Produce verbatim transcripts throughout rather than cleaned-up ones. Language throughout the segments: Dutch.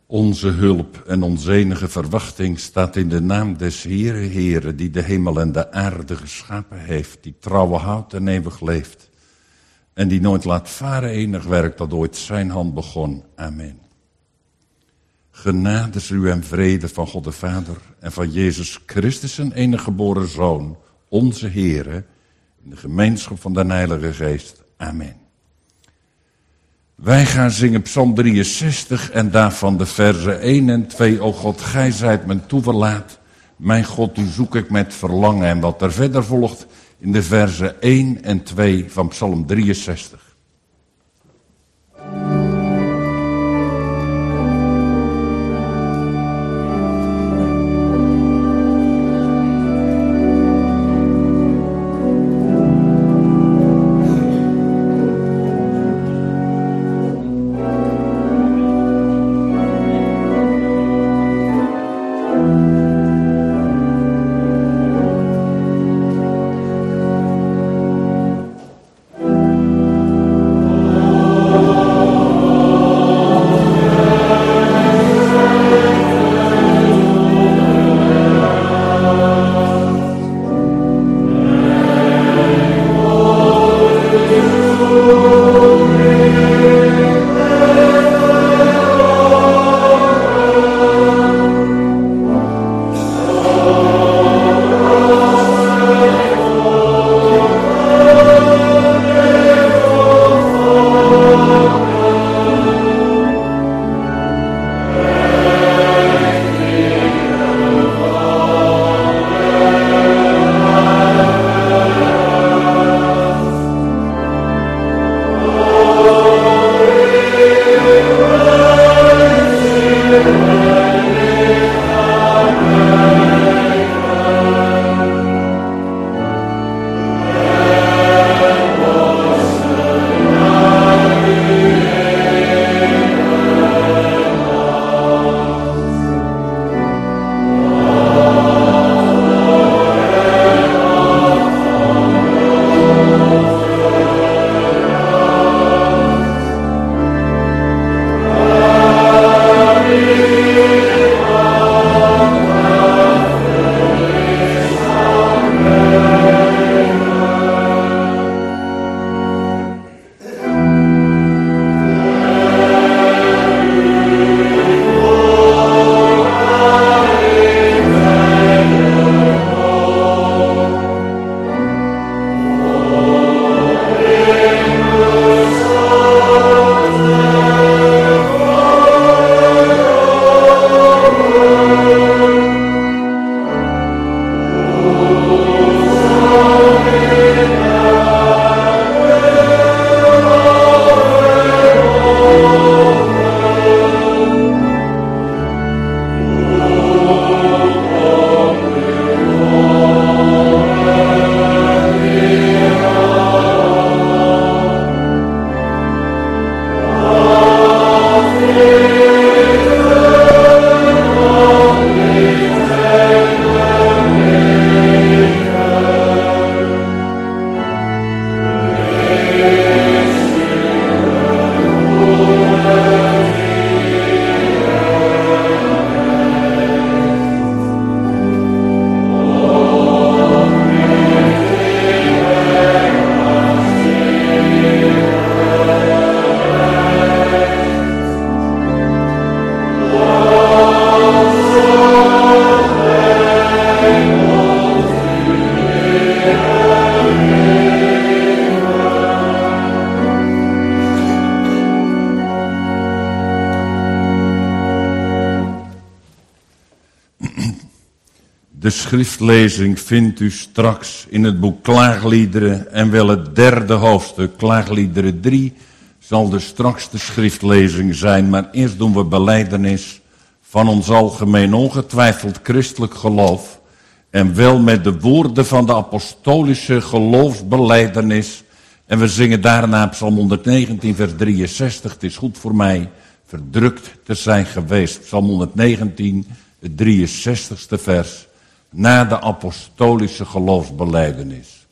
Onze hulp en onze enige verwachting staat in de naam des Heere, Heere, die de hemel en de aarde geschapen heeft, die trouwe houdt en eeuwig leeft, en die nooit laat varen enig werk dat ooit zijn hand begon. Amen. Genade is u en vrede van God de Vader en van Jezus Christus, zijn enige geboren Zoon, onze Heere, in de gemeenschap van de Heilige Geest. Amen. Wij gaan zingen Psalm drieënzestig en daarvan de verzen één en twee. O God, gij zijt mijn toeverlaat. Mijn God, u zoek ik met verlangen. En wat er verder volgt in de verzen één en twee van Psalm drieënzestig. De schriftlezing vindt u straks in het boek Klaagliederen en wel het derde hoofdstuk. Klaagliederen drie zal dus straks de schriftlezing zijn, maar eerst doen we belijdenis van ons algemeen ongetwijfeld christelijk geloof en wel met de woorden van de apostolische geloofsbelijdenis. En we zingen daarna Psalm honderdnegentien vers drieënzestig. Het is goed voor mij verdrukt te zijn geweest. Psalm honderdnegentien, het drieënzestigste vers, na de apostolische geloofsbelijdenis.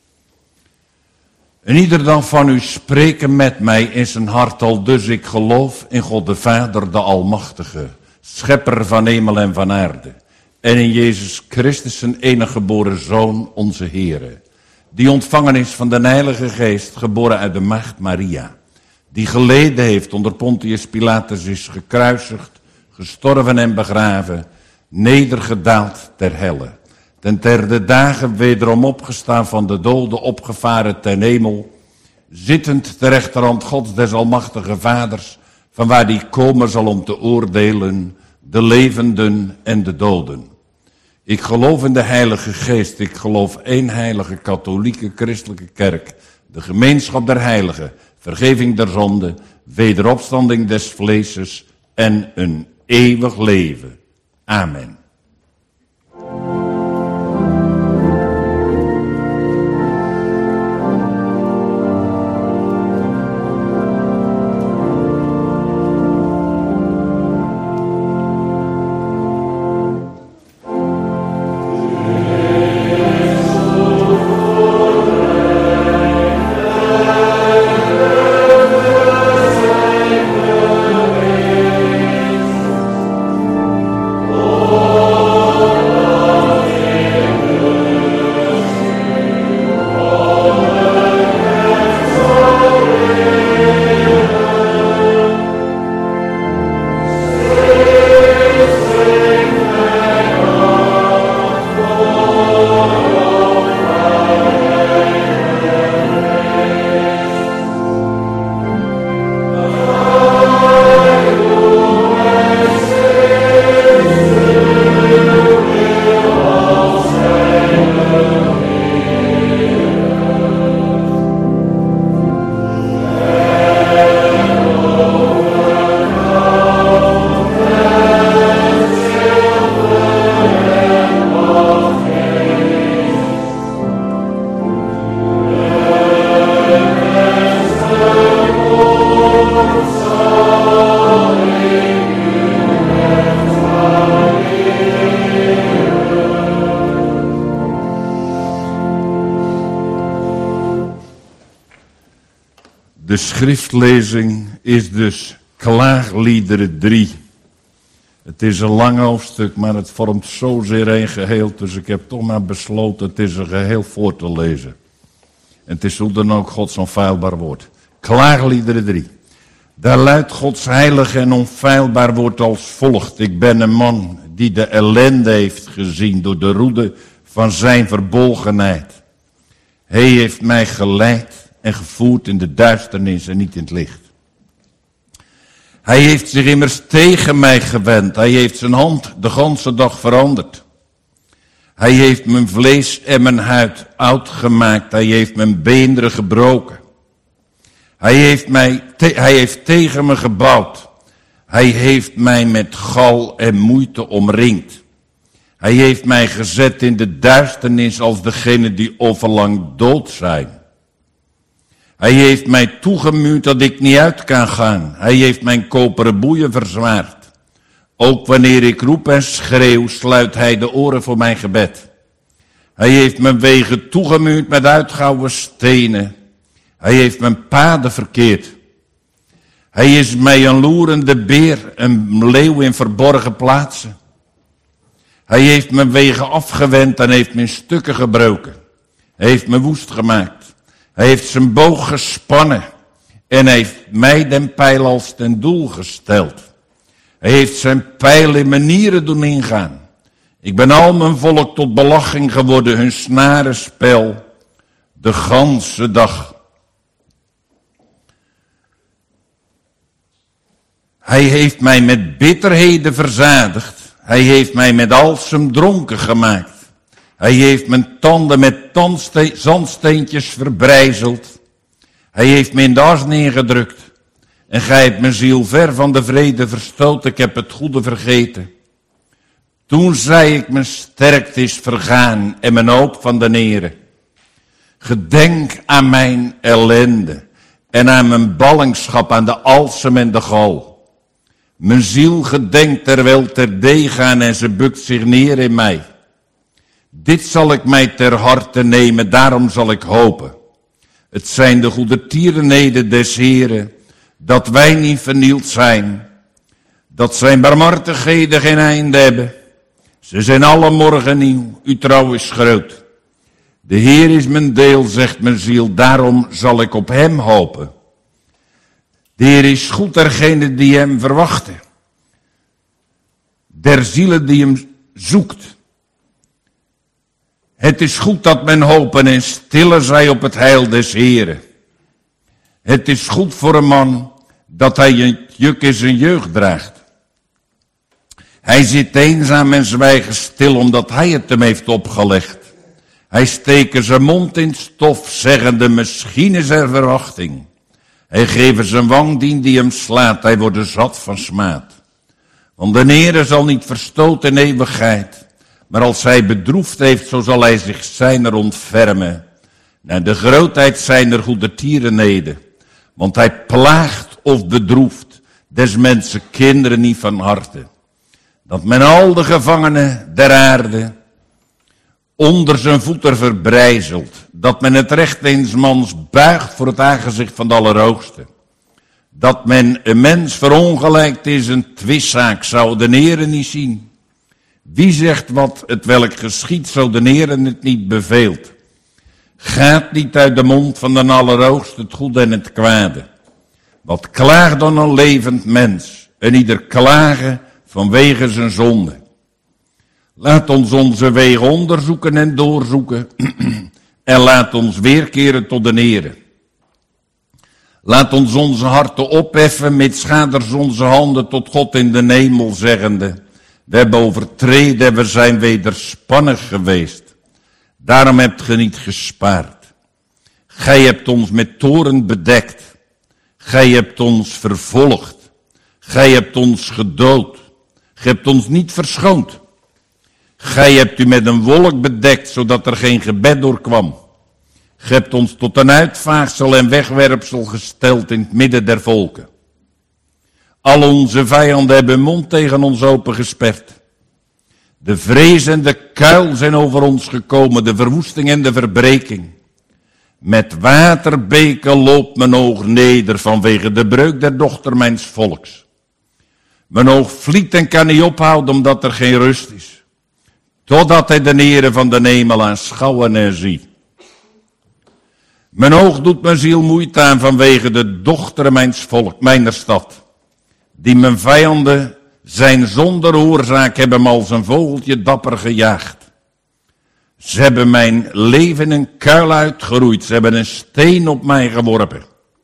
En ieder dan van u spreken met mij in zijn hart al dus ik geloof in God de Vader, de Almachtige, schepper van hemel en van aarde. En in Jezus Christus zijn enige geboren Zoon, onze Heere. Die ontvangen is van de Heilige Geest, geboren uit de maagd Maria. Die geleden heeft onder Pontius Pilatus, is gekruisigd, gestorven en begraven, nedergedaald ter helle. Ten derde dagen wederom opgestaan van de doden, opgevaren ten hemel, zittend ter rechterhand Gods des almachtige Vaders, vanwaar die komen zal om te oordelen de levenden en de doden. Ik geloof in de Heilige Geest, ik geloof één heilige katholieke christelijke kerk, de gemeenschap der heiligen, vergeving der zonde, wederopstanding des vleeses en een eeuwig leven. Amen. De schriftlezing is dus Klaagliederen drie. Het is een lang hoofdstuk, maar het vormt zozeer een geheel, dus ik heb toch maar besloten het is een geheel voor te lezen. En het is hoe dan ook Gods onfeilbaar woord. Klaagliederen drie. Daar luidt Gods heilig en onfeilbaar woord als volgt. Ik ben een man die de ellende heeft gezien door de roede van zijn verbolgenheid. Hij heeft mij geleid en gevoerd in de duisternis en niet in het licht. Hij heeft zich immers tegen mij gewend. Hij heeft zijn hand de ganse dag veranderd. Hij heeft mijn vlees en mijn huid oud gemaakt. Hij heeft mijn beenderen gebroken. Hij heeft, mij te- hij heeft tegen me gebouwd. Hij heeft mij met gal en moeite omringd. Hij heeft mij gezet in de duisternis als degene die overlang dood zijn. Hij heeft mij toegemuurd dat ik niet uit kan gaan. Hij heeft mijn koperen boeien verzwaard. Ook wanneer ik roep en schreeuw, sluit hij de oren voor mijn gebed. Hij heeft mijn wegen toegemuurd met uitgouwen stenen. Hij heeft mijn paden verkeerd. Hij is mij een loerende beer, een leeuw in verborgen plaatsen. Hij heeft mijn wegen afgewend en heeft mijn stukken gebroken. Hij heeft me woest gemaakt. Hij heeft zijn boog gespannen en hij heeft mij den pijl als ten doel gesteld. Hij heeft zijn pijl in mijn nieren doen ingaan. Ik ben al mijn volk tot belaching geworden, hun snarenspel, de ganse dag. Hij heeft mij met bitterheden verzadigd. Hij heeft mij met alsem dronken gemaakt. Hij heeft mijn tanden met tandste- zandsteentjes verbrijzeld. Hij heeft me in de as neergedrukt. En gij hebt mijn ziel ver van de vrede verstoten. Ik heb het goede vergeten. Toen zei ik, mijn sterkte is vergaan en mijn hoop van de Heere. Gedenk aan mijn ellende en aan mijn ballingschap, aan de alsem en de gal. Mijn ziel gedenkt terwijl ter dee gaan en ze bukt zich neer in mij. Dit zal ik mij ter harte nemen, daarom zal ik hopen. Het zijn de goede tierenheden des Heren, dat wij niet vernield zijn. dat zijn barmhartigheden geen einde hebben. Ze zijn alle morgen nieuw, uw trouw is groot. De Heer is mijn deel, zegt mijn ziel, daarom zal ik op hem hopen. De Heer is goed dergene die hem verwachten. Der zielen die hem zoekt. Het is goed dat men hopen en stille zij op het heil des Heeren. Het is goed voor een man dat hij een juk in zijn jeugd draagt. Hij zit eenzaam en zwijgen stil omdat hij het hem heeft opgelegd. Hij steekt zijn mond in stof, zeggende misschien is er verwachting. Hij geeft zijn wang dien die hem slaat, hij wordt zat van smaad. Want de Heere zal niet verstoten in eeuwigheid, maar als hij bedroefd heeft, zo zal hij zich zijner ontfermen. Naar de grootheid zijner goedertierenheden, want hij plaagt of bedroeft des mensen kinderen niet van harte. Dat men al de gevangenen der aarde onder zijn voeten verbrijzelt. Dat men het recht eens mans buigt voor het aangezicht van de Allerhoogste. Dat men een mens verongelijkt is een twistzaak, zou de Heere niet zien. Wie zegt wat het welk geschiet, zo de Heere het niet beveelt. Gaat niet uit de mond van de Allerhoogste het goede en het kwade. Wat klaagt dan een levend mens, en ieder klagen vanwege zijn zonde. Laat ons onze wegen onderzoeken en doorzoeken, en laat ons weerkeren tot de Heere. Laat ons onze harten opheffen, met schaders onze handen tot God in de hemel zeggende. We hebben overtreden en we zijn wederspannig geweest. Daarom hebt ge niet gespaard. Gij hebt ons met toorn bedekt. Gij hebt ons vervolgd. Gij hebt ons gedood. Gij hebt ons niet verschoond. Gij hebt u met een wolk bedekt, zodat er geen gebed doorkwam. Gij hebt ons tot een uitvaagsel en wegwerpsel gesteld in het midden der volken. Al onze vijanden hebben hun mond tegen ons opengesperd. De vrees en de kuil zijn over ons gekomen, de verwoesting en de verbreking. Met waterbeken loopt mijn oog neder vanwege de breuk der dochter mijns volks. Mijn oog vliet en kan niet ophouden omdat er geen rust is. Totdat hij de Heere van de hemel aanschouwen en ziet. Mijn oog doet mijn ziel moeite aan vanwege de dochteren mijns volk, mijner stad. Die mijn vijanden zijn zonder oorzaak hebben me als een vogeltje dapper gejaagd. Ze hebben mijn leven een kuil uitgeroeid, ze hebben een steen op mij geworpen.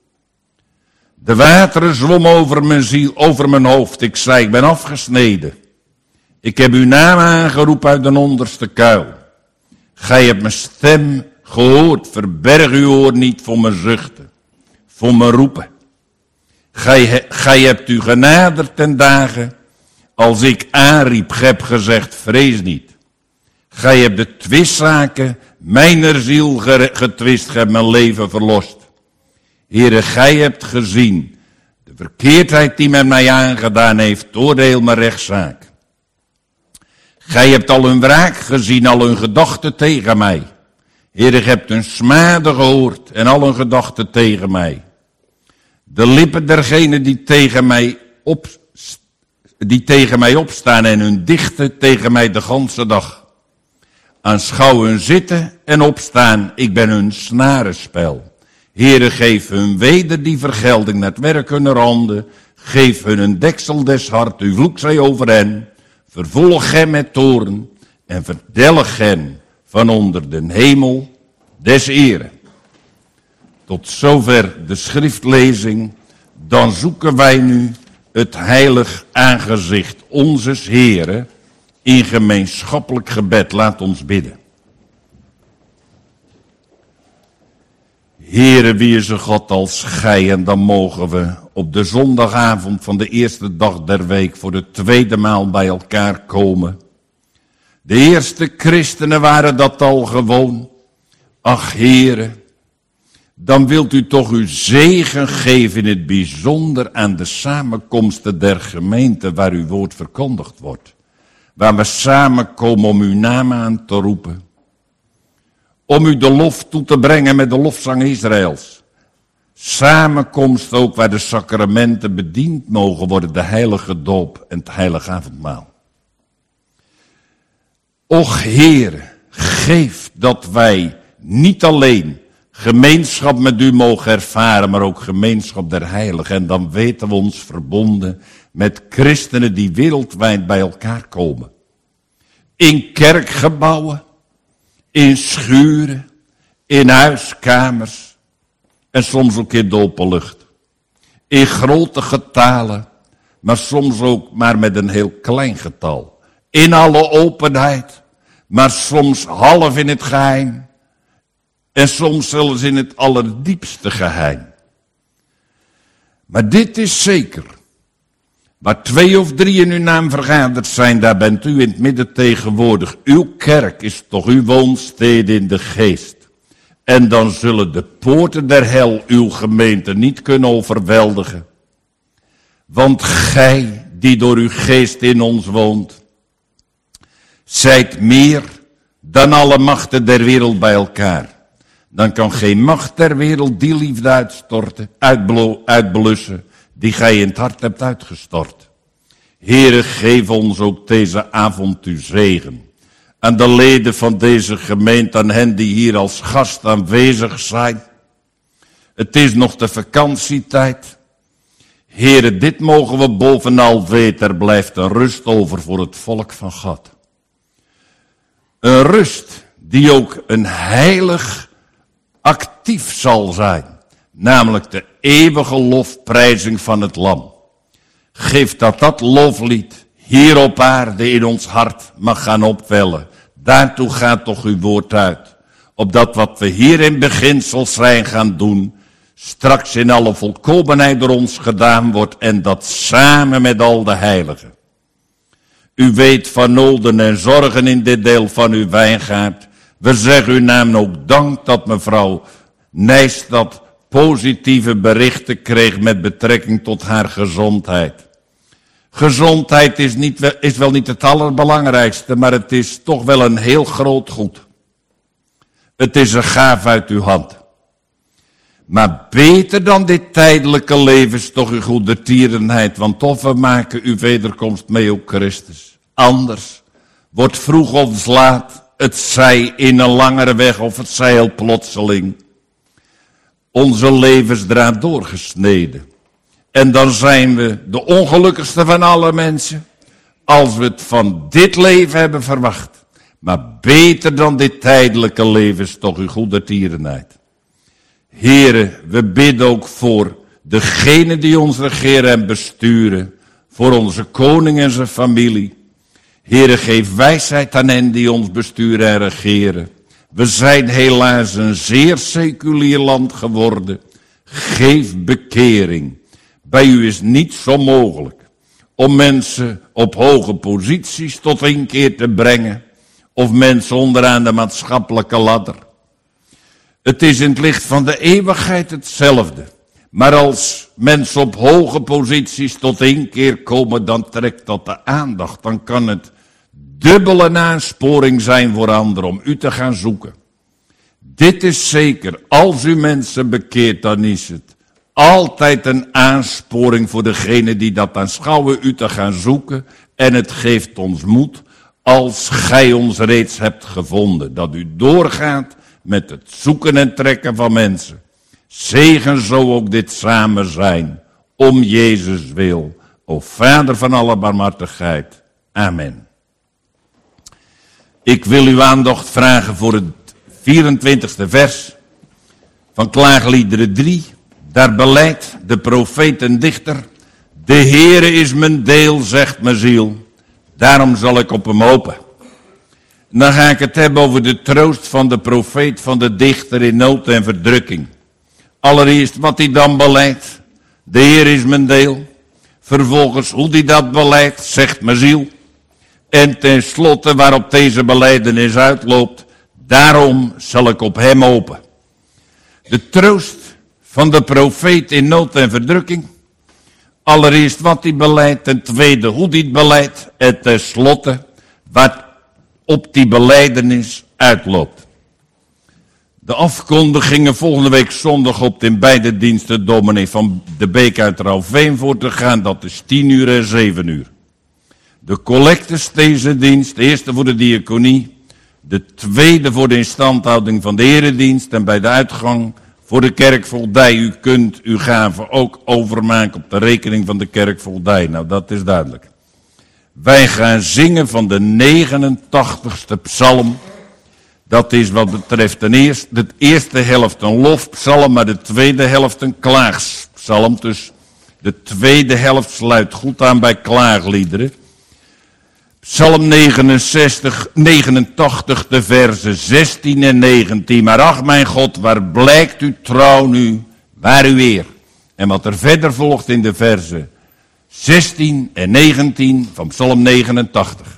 De wateren zwommen over mijn ziel, over mijn hoofd. Ik zei, ik ben afgesneden. Ik heb uw naam aangeroepen uit de onderste kuil. Gij hebt mijn stem gehoord, verberg uw oor niet voor mijn zuchten, voor mijn roepen. Gij, gij hebt u genaderd ten dagen, als ik aanriep, gij hebt gezegd, vrees niet. Gij hebt de twistzaken mijner ziel getwist, gij hebt mijn leven verlost. Heere, gij hebt gezien de verkeerdheid die men mij aangedaan heeft, oordeel mijn rechtszaak. Gij hebt al hun wraak gezien, al hun gedachten tegen mij. Heere, gij hebt hun smade gehoord en al hun gedachten tegen mij. De lippen dergenen die tegen mij, op, die tegen mij opstaan en hun dichten tegen mij de ganse dag. Aanschouw hun zitten en opstaan, ik ben hun snarenspel. Heere, geef hun weder die vergelding naar het werk hunner handen. Geef hun een deksel des hart, uw vloek zij over hen. Vervolg hen met toorn en verdelg hen van onder den hemel des Ere. Tot zover de schriftlezing. Dan zoeken wij nu het heilig aangezicht onzes Heren in gemeenschappelijk gebed. Laat ons bidden. Heere, wie is een God als gij, en dan mogen we op de zondagavond van de eerste dag der week voor de tweede maal bij elkaar komen. De eerste christenen waren dat al gewoon. Ach Heere, dan wilt u toch uw zegen geven in het bijzonder aan de samenkomsten der gemeente waar uw woord verkondigd wordt. Waar we samenkomen om uw naam aan te roepen. Om u de lof toe te brengen met de lofzang Israëls. Samenkomst ook waar de sacramenten bediend mogen worden, de heilige doop en het heilige avondmaal. Och Heer, geef dat wij niet alleen gemeenschap met u mogen ervaren, maar ook gemeenschap der heiligen. En dan weten we ons verbonden met christenen die wereldwijd bij elkaar komen. In kerkgebouwen, in schuren, in huiskamers en soms ook in de openlucht. In grote getalen, maar soms ook maar met een heel klein getal. In alle openheid, maar soms half in het geheim. En soms zelfs in het allerdiepste geheim. Maar dit is zeker. Waar twee of drie in uw naam vergaderd zijn, daar bent u in het midden tegenwoordig. Uw kerk is toch uw woonstede in de geest. En dan zullen de poorten der hel uw gemeente niet kunnen overweldigen. Want gij, die door uw geest in ons woont, zijt meer dan alle machten der wereld bij elkaar. Dan kan geen macht ter wereld die liefde uitstorten, uitblo- uitblussen, die gij in het hart hebt uitgestort. Heere, geef ons ook deze avond uw zegen. Aan de leden van deze gemeente, aan hen die hier als gast aanwezig zijn. Het is nog de vakantietijd. Heere, dit mogen we bovenal weten, er blijft een rust over voor het volk van God. Een rust die ook een heilig actief zal zijn, namelijk de eeuwige lofprijzing van het Lam. Geef dat dat loflied hier op aarde in ons hart mag gaan opwellen. Daartoe gaat toch uw woord uit. Opdat wat we hier in beginsel zijn gaan doen, straks in alle volkomenheid door ons gedaan wordt en dat samen met al de heiligen. U weet van noden en zorgen in dit deel van uw wijngaard. We zeggen uw naam ook dank dat mevrouw Nijstad positieve berichten kreeg met betrekking tot haar gezondheid. Gezondheid is, niet, is wel niet het allerbelangrijkste, maar het is toch wel een heel groot goed. Het is een gaaf uit uw hand. Maar beter dan dit tijdelijke leven is toch uw goedertierenheid, want of we maken uw wederkomst mee op Christus. Anders wordt vroeg of laat, het zij in een langere weg of het zij heel plotseling, onze levensdraad doorgesneden. En dan zijn we de ongelukkigste van alle mensen, als we het van dit leven hebben verwacht. Maar beter dan dit tijdelijke leven is toch uw goedertierenheid. Heren, we bidden ook voor degenen die ons regeren en besturen, voor onze koning en zijn familie. Heren, geef wijsheid aan hen die ons besturen en regeren. We zijn helaas een zeer seculier land geworden. Geef bekering. Bij u is niets onmogelijk om mensen op hoge posities tot inkeer te brengen of mensen onderaan de maatschappelijke ladder. Het is in het licht van de eeuwigheid hetzelfde. Maar als mensen op hoge posities tot inkeer komen, dan trekt dat de aandacht. Dan kan het dubbele een aansporing zijn voor anderen om u te gaan zoeken. Dit is zeker, als u mensen bekeert, dan is het altijd een aansporing voor degene die dat aanschouwen, u te gaan zoeken. En het geeft ons moed, als gij ons reeds hebt gevonden, dat u doorgaat met het zoeken en trekken van mensen. Zegen zo ook dit samen zijn, om Jezus wil. O Vader van alle barmhartigheid. Amen. Ik wil uw aandacht vragen voor het vierentwintigste vers van Klaagliederen drie. Daar beleidt de profeet en dichter: de Heere is mijn deel, zegt mijn ziel, daarom zal ik op hem hopen. En dan ga ik het hebben over de troost van de profeet, van de dichter in nood en verdrukking. Allereerst wat hij dan beleidt: de Heer is mijn deel. Vervolgens hoe hij dat beleidt, zegt mijn ziel. En tenslotte waarop deze belijdenis uitloopt: daarom zal ik op hem hopen. De troost van de profeet in nood en verdrukking. Allereerst wat hij beleidt, ten tweede hoe hij het beleidt. En tenslotte wat op die belijdenis uitloopt. De afkondigingen volgende week zondag op in beide diensten dominee van de Beek uit Rauwveen voor te gaan. Dat is tien uur en zeven uur. De collectes deze dienst, de eerste voor de diaconie, de tweede voor de instandhouding van de eredienst en bij de uitgang voor de kerkvoogdij. U kunt uw gaven ook overmaken op de rekening van de kerkvoogdij. Nou, dat is duidelijk. Wij gaan zingen van de negenentachtigste psalm. Dat is wat betreft de eerste, de eerste helft een lofpsalm, maar de tweede helft een klaagpsalm. Dus de tweede helft sluit goed aan bij klaagliederen. Psalm negenenzestig, negenentachtig, de versen zestien en negentien. Maar ach mijn God, waar blijkt uw trouw nu, waar uw eer? En wat er verder volgt in de versen zestien en negentien van Psalm negenentachtig.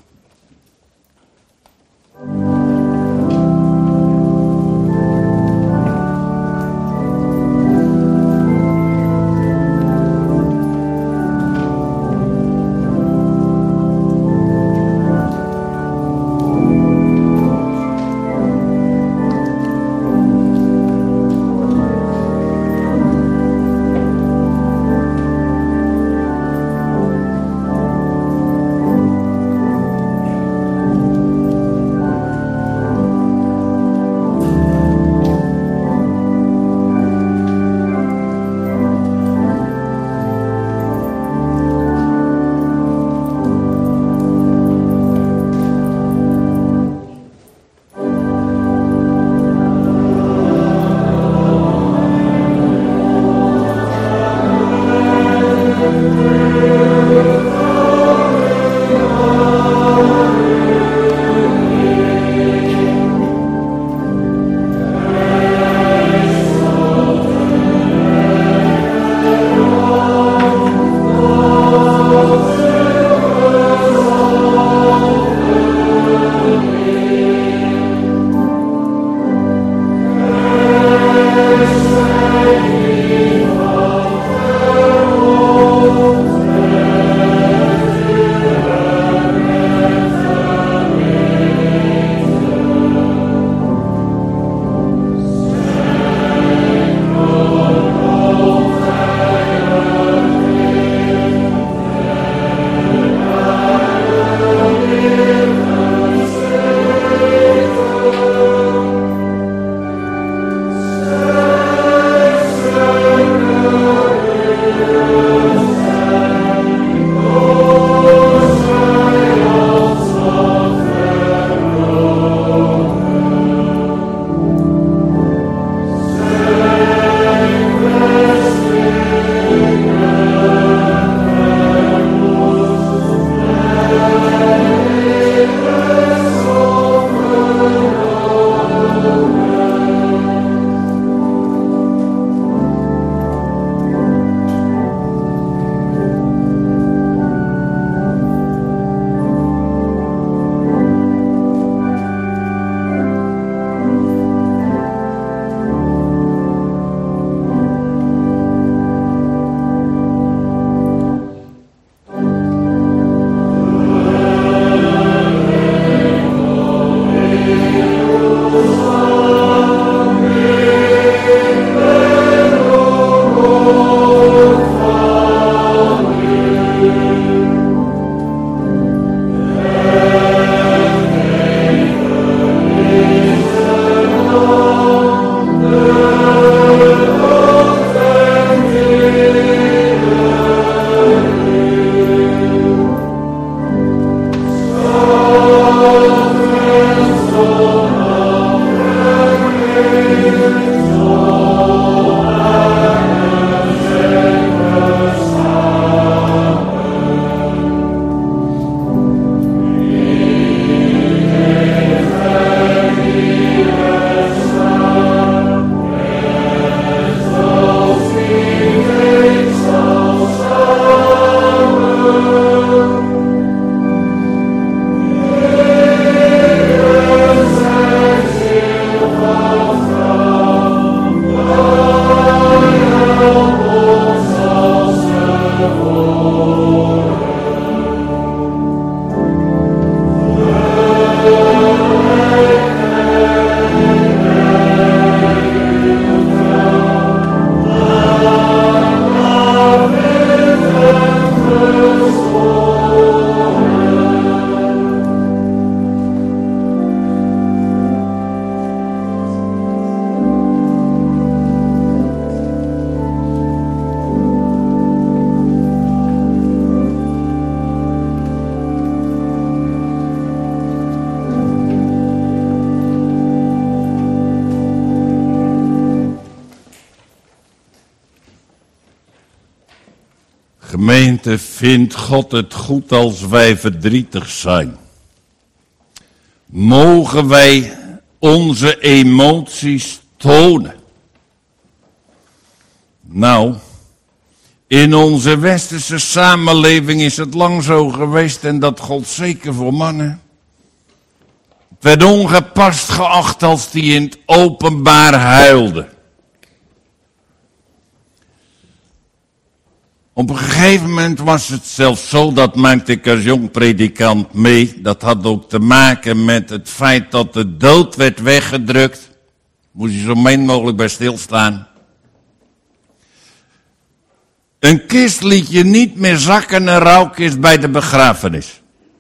Gemeente, vindt God het goed als wij verdrietig zijn? Mogen wij onze emoties tonen? Nou, in onze westerse samenleving is het lang zo geweest en dat gold zeker voor mannen. Het werd ongepast geacht als die in het openbaar huilde. Op een gegeven moment was het zelfs zo, dat maakte ik als jong predikant mee. Dat had ook te maken met het feit dat de dood werd weggedrukt. Moest je zo min mogelijk bij stilstaan. Een kist liet je niet meer zakken, een rouwkist bij de begrafenis.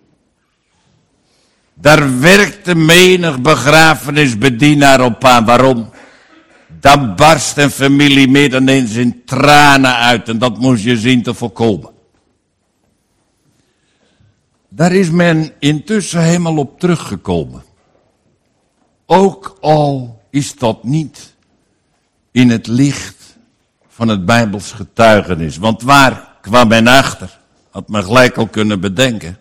Daar werkte menig begrafenisbedienaar op aan. Waarom? Dan barst een familie midden eens in tranen uit en dat moest je zien te voorkomen. Daar is men intussen helemaal op teruggekomen. Ook al is dat niet in het licht van het Bijbels getuigenis. Want waar kwam men achter? Had men gelijk al kunnen bedenken.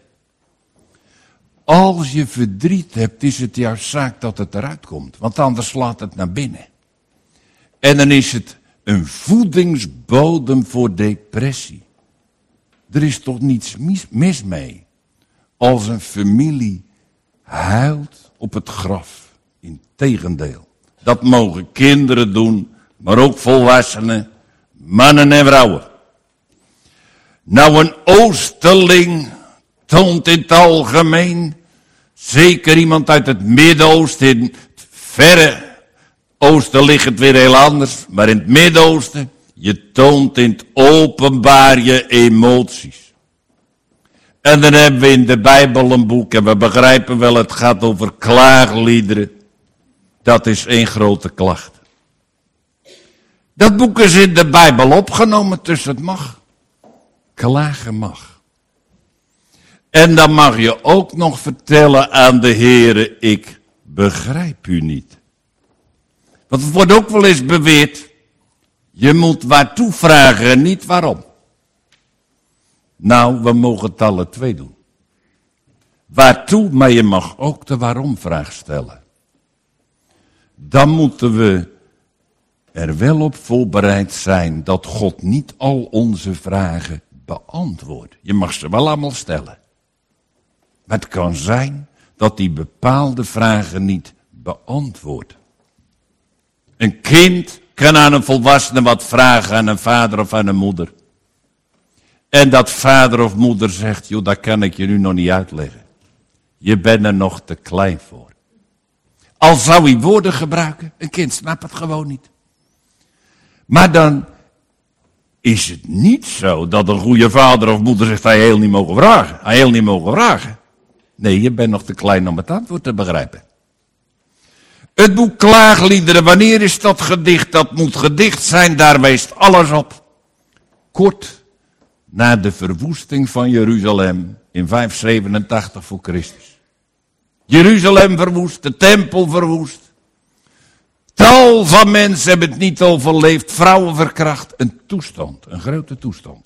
Als je verdriet hebt, is het juist zaak dat het eruit komt. Want anders slaat het naar binnen. En dan is het een voedingsbodem voor depressie. Er is toch niets mis, mis mee als een familie huilt op het graf. Integendeel. Dat mogen kinderen doen, maar ook volwassenen, mannen en vrouwen. Nou, een oosterling toont in het algemeen, zeker iemand uit het Midden-Oosten, in het verre Oosten ligt het weer heel anders, maar in het Midden-Oosten, je toont in het openbaar je emoties. En dan hebben we in de Bijbel een boek, en we begrijpen wel, het gaat over klaagliederen. Dat is één grote klacht. Dat boek is in de Bijbel opgenomen, dus het mag. Klagen mag. En dan mag je ook nog vertellen aan de Heere, ik begrijp u niet. Want het wordt ook wel eens beweerd, je moet waartoe vragen en niet waarom. Nou, we mogen het alle twee doen. Waartoe, maar je mag ook de waarom-vraag stellen. Dan moeten we er wel op voorbereid zijn dat God niet al onze vragen beantwoordt. Je mag ze wel allemaal stellen. Maar het kan zijn dat hij bepaalde vragen niet beantwoordt. Een kind kan aan een volwassene wat vragen, aan een vader of aan een moeder. En dat vader of moeder zegt, joh, dat kan ik je nu nog niet uitleggen. Je bent er nog te klein voor. Al zou hij woorden gebruiken, een kind snapt het gewoon niet. Maar dan is het niet zo dat een goede vader of moeder zegt, hij heel niet mogen vragen. Hij heel niet mogen vragen. Nee, je bent nog te klein om het antwoord te begrijpen. Het boek Klaagliederen, wanneer is dat gedicht? Dat moet gedicht zijn, daar wijst alles op. Kort na de verwoesting van Jeruzalem in vijfhonderdzevenentachtig voor Christus. Jeruzalem verwoest, de tempel verwoest. Tal van mensen hebben het niet overleefd, vrouwen verkracht. Een toestand, een grote toestand.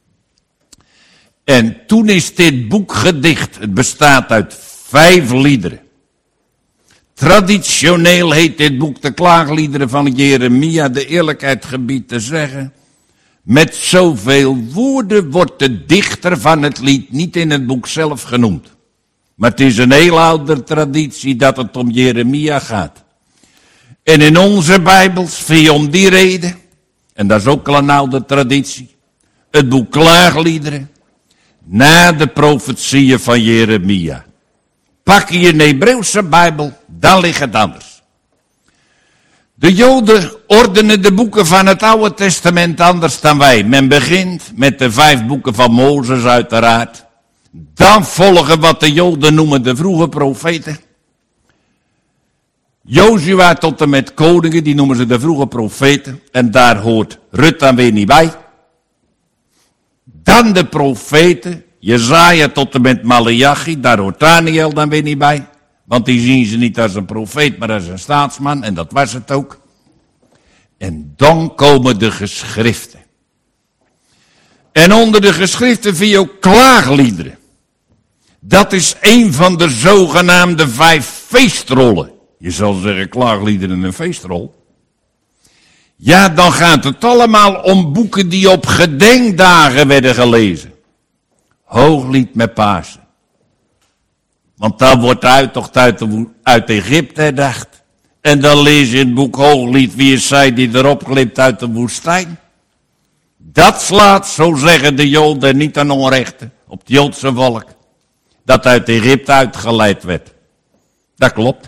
En toen is dit boek gedicht. Het bestaat uit vijf liederen. Traditioneel heet dit boek de Klaagliederen van Jeremia. De eerlijkheid gebiedt te zeggen, met zoveel woorden wordt de dichter van het lied niet in het boek zelf genoemd. Maar het is een heel oude traditie dat het om Jeremia gaat. En in onze Bijbels vind je om die reden, en dat is ook al een oude traditie, het boek Klaagliederen na de profetieën van Jeremia. Pak je een Hebreeuwse Bijbel, dan ligt het anders. De Joden ordenen de boeken van het Oude Testament anders dan wij. Men begint met de vijf boeken van Mozes uiteraard. Dan volgen wat de Joden noemen de vroege profeten. Jozua tot en met koningen, die noemen ze de vroege profeten. En daar hoort Rut dan weer niet bij. Dan de profeten, Jezaja tot en met Maleachi, daar hoort Daniel dan weer niet bij. Want die zien ze niet als een profeet, maar als een staatsman. En dat was het ook. En dan komen de geschriften. En onder de geschriften vind je ook klaagliederen. Dat is een van de zogenaamde vijf feestrollen. Je zal zeggen, klaagliederen een feestrol. Ja, dan gaat het allemaal om boeken die op gedenkdagen werden gelezen. Hooglied met Pasen. Want dan wordt de uittocht uit, de, uit Egypte herdacht. En dan lees je in het boek Hooglied, wie is zij die erop glipt uit de woestijn. Dat slaat, zo zeggen de Joden, niet aan onrechte, op het Joodse volk. Dat uit Egypte uitgeleid werd. Dat klopt.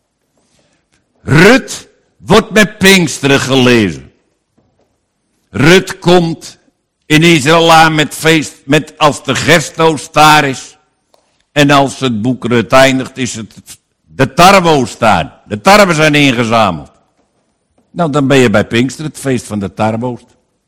Rut wordt met Pinksteren gelezen. Rut komt in Israël aan met feest, met als de gerstoogst daar is. En als het boek Rut eindigt, is het de tarweoogst daar. De tarwe zijn ingezameld. Nou, dan ben je bij Pinksteren, het feest van de tarweoogst.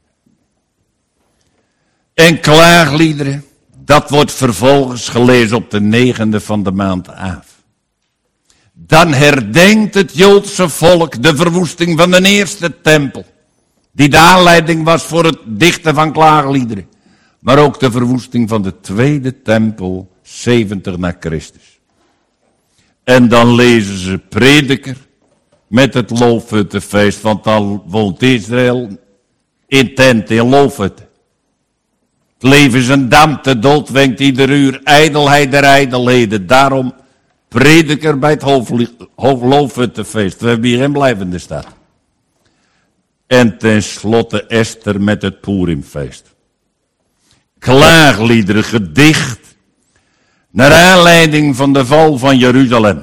En klaagliederen, dat wordt vervolgens gelezen op de negende van de maand Av. Dan herdenkt het Joodse volk de verwoesting van de eerste tempel. Die de aanleiding was voor het dichten van klaagliederen. Maar ook de verwoesting van de tweede tempel, zeventig na Christus. En dan lezen ze Prediker met het loofhuttenfeest. Want dan woont Israël in tent in loofhutten. Het leven is een damp, de dood wenkt ieder uur, ijdelheid der ijdelheden. Daarom Prediker bij het hoofdloofhuttenfeest. We hebben hier een blijvende stad. En tenslotte Esther met het Purimfeest. Klaagliederen, gedicht, naar aanleiding van de val van Jeruzalem.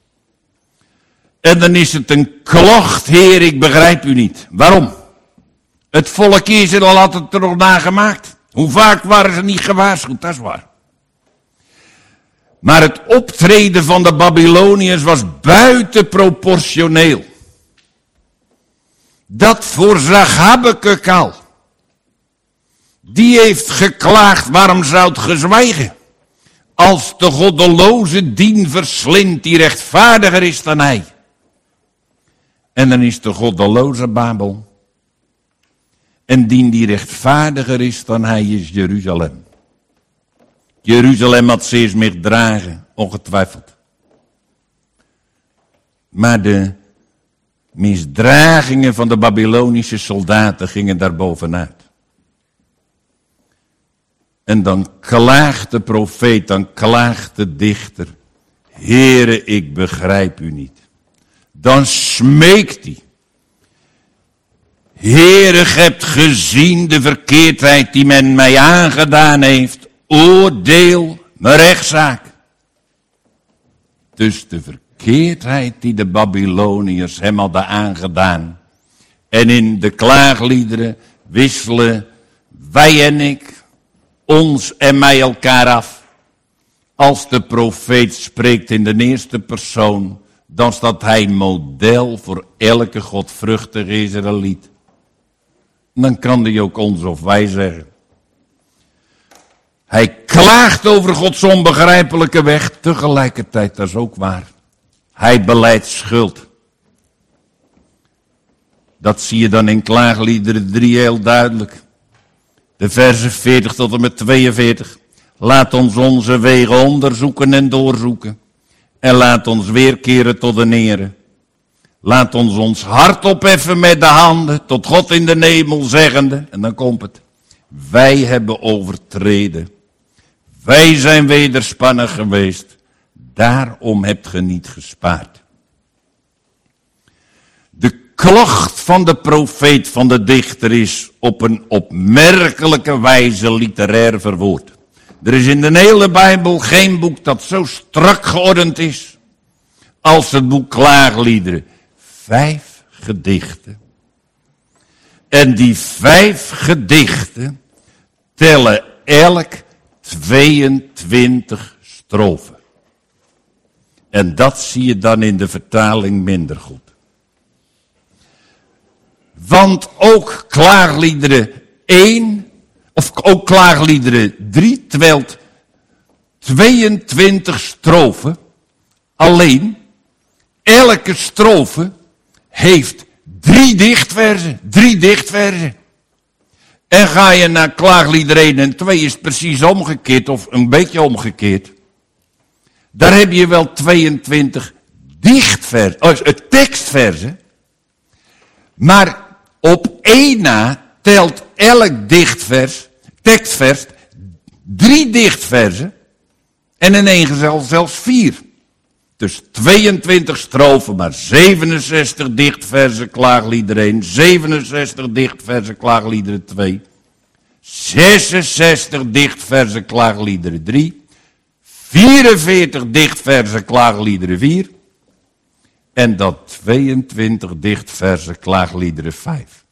En dan is het een klacht, Heer, ik begrijp u niet. Waarom? Het volk Israël had het er nog nagemaakt. Hoe vaak waren ze niet gewaarschuwd, dat is waar. Maar het optreden van de Babyloniërs was buitenproportioneel. Dat voorzag Habakuk al. Die heeft geklaagd, waarom zou het gezwijgen? Als de goddeloze dien verslindt die rechtvaardiger is dan hij. En dan is de goddeloze Babel. En dien die rechtvaardiger is dan hij is Jeruzalem. Jeruzalem had zeer misdragen, ongetwijfeld. Maar de misdragingen van de Babylonische soldaten gingen daar bovenuit. En dan klaagt de profeet, dan klaagt de dichter. Heere, ik begrijp u niet. Dan smeekt hij. Heere, gij hebt gezien de verkeerdheid die men mij aangedaan heeft. Oordeel mijn rechtszaak. Dus de verkeerdheid die de Babyloniërs hem hadden aangedaan. En in de klaagliederen wisselen wij en ik ons en mij elkaar af. Als de profeet spreekt in de eerste persoon, dan staat hij model voor elke godvruchtige Israëliet. Dan kan hij ook ons of wij zeggen. Hij klaagt over Gods onbegrijpelijke weg, tegelijkertijd, dat is ook waar. Hij belijdt schuld. Dat zie je dan in klaagliederen drie heel duidelijk. De versen veertig tot en met tweeënveertig. Laat ons onze wegen onderzoeken en doorzoeken. En laat ons weerkeren tot de Heere. Laat ons ons hart opheffen met de handen, tot God in de hemel zeggende. En dan komt het. Wij hebben overtreden. Wij zijn wederspannig geweest. Daarom hebt ge niet gespaard. De klacht van de profeet, van de dichter, is op een opmerkelijke wijze literair verwoord. Er is in de hele Bijbel geen boek dat zo strak geordend is als het boek Klaagliederen. Vijf gedichten. En die vijf gedichten tellen elk tweeëntwintig strofen. En dat zie je dan in de vertaling minder goed. Want ook Klaagliederen één, of ook Klaagliederen drie, telt tweeëntwintig strofen. Alleen, elke strofe heeft drie dichtverzen. Drie dichtverzen. En ga je naar Klaagliederen één en twee, is het precies omgekeerd, of een beetje omgekeerd. Daar heb je wel tweeëntwintig dichtversen, oh, tekstversen. Maar op één na telt elk dichtvers, tekstvers, drie dichtversen. En in één gezel zelfs vier. Dus tweeëntwintig strofen, maar zevenenzestig dichtversen Klaagliederen één, zevenenzestig dichtversen Klaagliederen twee, zesenzestig dichtversen Klaagliederen drie, vierenveertig dichtversen Klaagliederen vier en dan tweeëntwintig dichtversen Klaagliederen vijf.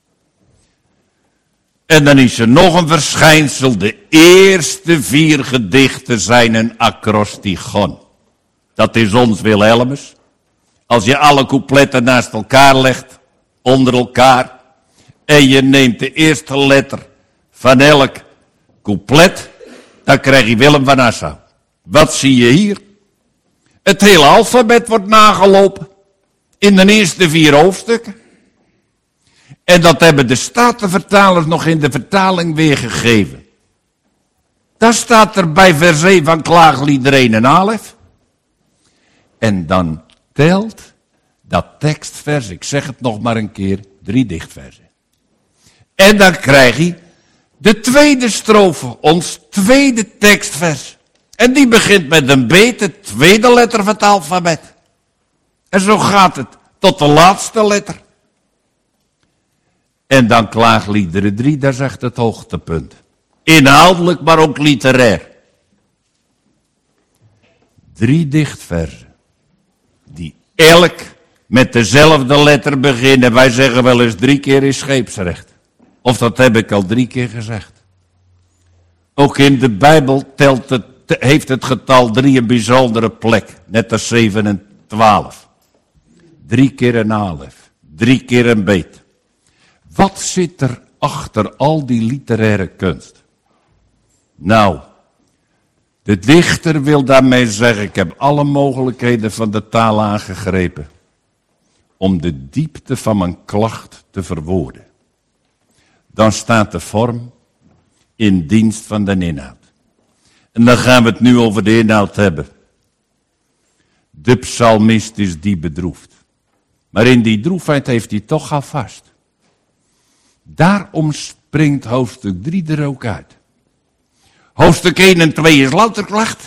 En dan is er nog een verschijnsel. De eerste vier gedichten zijn een acrostigon. Dat is ons Wilhelmus. Als je alle coupletten naast elkaar legt, onder elkaar, en je neemt de eerste letter van elk couplet, dan krijg je Willem van Nassau. Wat zie je hier? Het hele alfabet wordt nagelopen in de eerste vier hoofdstukken. En dat hebben de Statenvertalers nog in de vertaling weergegeven. Daar staat er bij vers één van Klaagliederen één en Alef. En dan telt dat tekstvers, ik zeg het nog maar een keer, drie dichtversen. En dan krijg je de tweede strofe, ons tweede tekstvers. En die begint met een B, de tweede letter van het alfabet. En zo gaat het tot de laatste letter. En dan Klaagliederen drie, daar zegt het hoogtepunt. Inhoudelijk, maar ook literair. Drie dichtversen. Die elk met dezelfde letter beginnen. Wij zeggen wel eens drie keer in scheepsrecht. Of dat heb ik al drie keer gezegd. Ook in de Bijbel telt het, heeft het getal drie een bijzondere plek. Net als zeven en twaalf. Drie keer een alef. Drie keer een beet. Wat zit er achter al die literaire kunst? Nou, de dichter wil daarmee zeggen, ik heb alle mogelijkheden van de taal aangegrepen om de diepte van mijn klacht te verwoorden. Dan staat de vorm in dienst van de inhoud. En dan gaan we het nu over de inhoud hebben. De psalmist is diep bedroefd. Maar in die droefheid heeft hij toch al vast. Daarom springt hoofdstuk drie er ook uit. Hoofdstuk één en twee is louter klacht.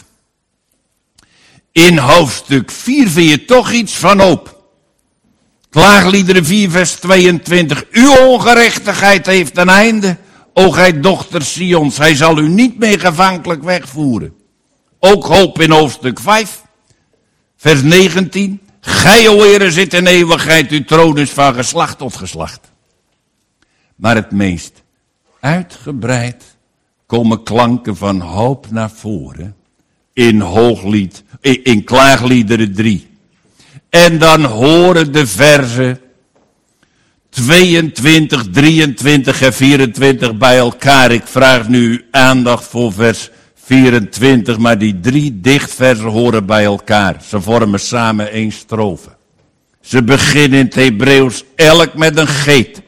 In hoofdstuk vier vind je toch iets van hoop. Klaagliederen vier vers tweeëntwintig. Uw ongerechtigheid heeft een einde. O gij dochters Sions, hij zal u niet meer gevankelijk wegvoeren. Ook hoop in hoofdstuk vijf. Vers negentien. Gij, o Heere, zit in eeuwigheid, uw troon is van geslacht tot geslacht. Maar het meest uitgebreid komen klanken van hoop naar voren in hooglied, in, in Klaagliederen drie. En dan horen de verzen tweeëntwintig, drieëntwintig en vierentwintig bij elkaar. Ik vraag nu aandacht voor vers vierentwintig, maar die drie dichtversen horen bij elkaar. Ze vormen samen één strofe. Ze beginnen in het Hebreeuws elk met een geet.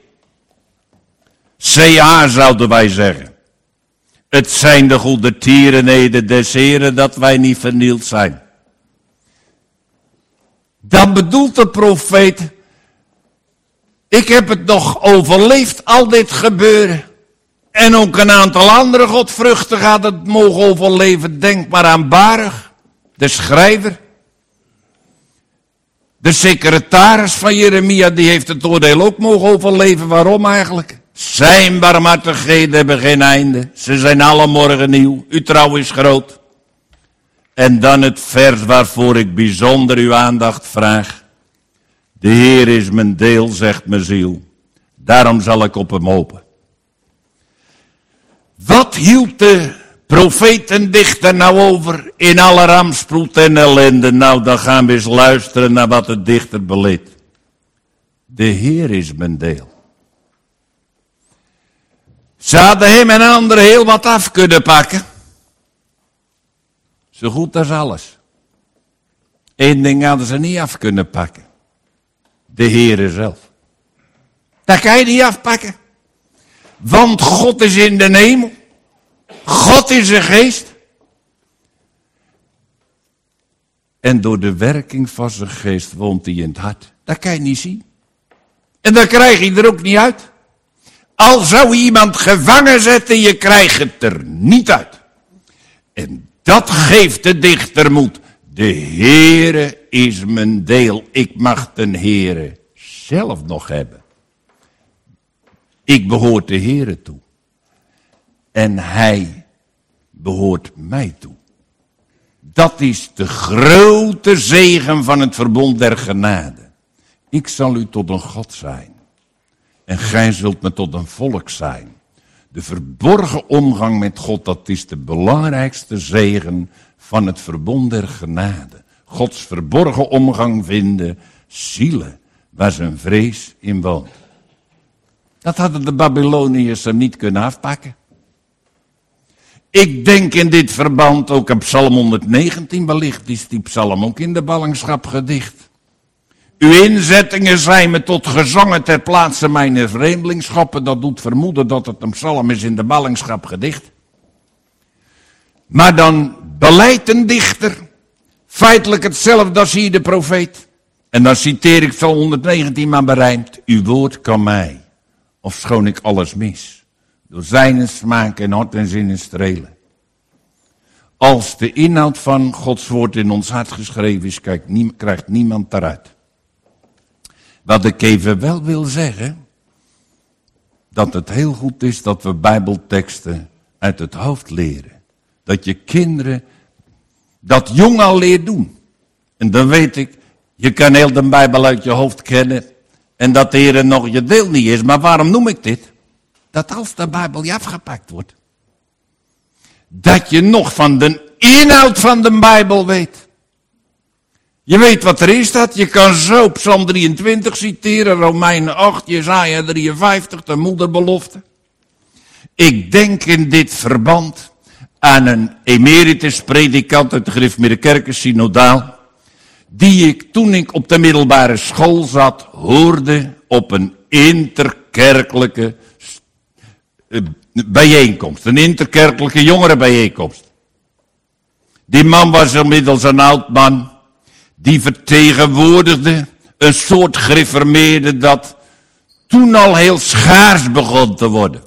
C H zouden wij zeggen. Het zijn de goede tierenheden des Heren dat wij niet vernield zijn. Dan bedoelt de profeet, ik heb het nog overleefd, al dit gebeuren. En ook een aantal andere godvruchten gaat het mogen overleven. Denk maar aan Baruch, de schrijver. De secretaris van Jeremia, die heeft het oordeel ook mogen overleven. Waarom eigenlijk? Zijn barmhartigheden hebben geen einde. Ze zijn alle morgen nieuw. Uw trouw is groot. En dan het vers waarvoor ik bijzonder uw aandacht vraag. De Heer is mijn deel, zegt mijn ziel. Daarom zal ik op hem hopen. Wat hield de profeet en dichter nou over in alle rampspoed en ellende? Nou, dan gaan we eens luisteren naar wat de dichter beleed. De Heer is mijn deel. Ze hadden hem en anderen heel wat af kunnen pakken. Zo goed als alles. Eén ding hadden ze niet af kunnen pakken. De Heere zelf. Dat kan je niet afpakken. Want God is in de hemel. God is een geest. En door de werking van zijn geest woont hij in het hart. Dat kan je niet zien. En dan krijg je er ook niet uit. Al zou iemand gevangen zetten, je krijgt het er niet uit. En dat geeft de dichter moed. De Heere is mijn deel. Ik mag de Heere zelf nog hebben. Ik behoor de Heere toe. En hij behoort mij toe. Dat is de grote zegen van het verbond der genade. Ik zal u tot een God zijn. En gij zult me tot een volk zijn. De verborgen omgang met God, dat is de belangrijkste zegen van het verbond der genade. Gods verborgen omgang vinden, zielen waar zijn vrees in woont. Dat hadden de Babyloniërs hem niet kunnen afpakken. Ik denk in dit verband ook aan Psalm honderdnegentien, wellicht is die psalm ook in de ballingschap gedicht. Uw inzettingen zijn me tot gezongen ter plaatse mijn vreemdelingschappen. Dat doet vermoeden dat het een psalm is in de ballingschap gedicht. Maar dan beleidt een dichter feitelijk hetzelfde als hier de profeet. En dan citeer ik Psalm honderdnegentien maar berijmd. Uw woord kan mij, ofschoon ik alles mis, door zijn smaak en hart en zinnen strelen. Als de inhoud van Gods woord in ons hart geschreven is, krijgt niemand daaruit. Wat ik even wel wil zeggen, dat het heel goed is dat we Bijbelteksten uit het hoofd leren. Dat je kinderen dat jong al leert doen. En dan weet ik, je kan heel de Bijbel uit je hoofd kennen en dat de Heer nog je deel niet is. Maar waarom noem ik dit? Dat als de Bijbel je afgepakt wordt, dat je nog van de inhoud van de Bijbel weet. Je weet wat erin staat. Je kan zo Psalm drieëntwintig citeren, Romeinen acht, Jesaja drieënvijftig, de moederbelofte. Ik denk in dit verband aan een emeritus predikant uit de Gereformeerde Synodaal, die ik toen ik op de middelbare school zat, hoorde op een interkerkelijke bijeenkomst. Een interkerkelijke jongerenbijeenkomst. Die man was inmiddels een oud man. Die vertegenwoordigde een soort gereformeerde dat toen al heel schaars begon te worden.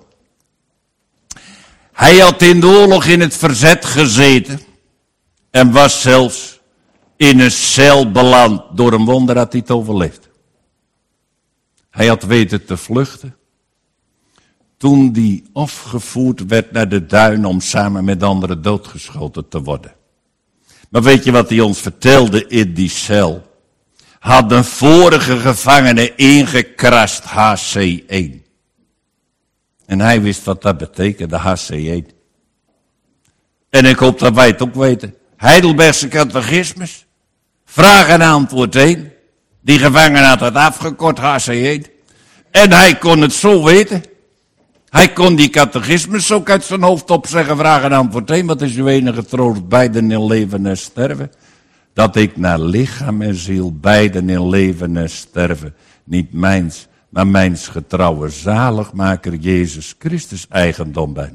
Hij had in de oorlog in het verzet gezeten en was zelfs in een cel beland. Door een wonder had hij het overleefd. Hij had weten te vluchten toen hij afgevoerd werd naar de duin om samen met anderen doodgeschoten te worden. Maar weet je wat hij ons vertelde in die cel? Had een vorige gevangene ingekrast H C één. En hij wist wat dat betekende, H C één. En ik hoop dat wij het ook weten. Heidelbergse catechismus. Vraag en antwoord één. Die gevangene had het afgekort, H C één. En hij kon het zo weten. Hij kon die catechismus ook uit zijn hoofd opzeggen, vraag en antwoord één. Wat is uw enige troost, beiden in leven en sterven? Dat ik naar lichaam en ziel, beiden in leven en sterven, niet mijns, maar mijns getrouwe zaligmaker Jezus Christus eigendom ben.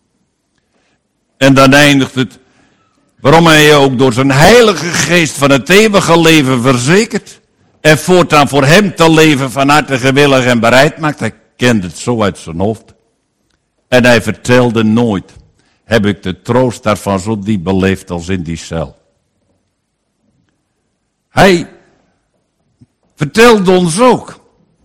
En dan eindigt het, waarom hij ook door zijn heilige geest van het eeuwige leven verzekert en voortaan voor hem te leven van harte gewillig en bereid maakt. Hij kende het zo uit zijn hoofd. En hij vertelde nooit, heb ik de troost daarvan zo diep beleefd als in die cel. Hij vertelde ons ook.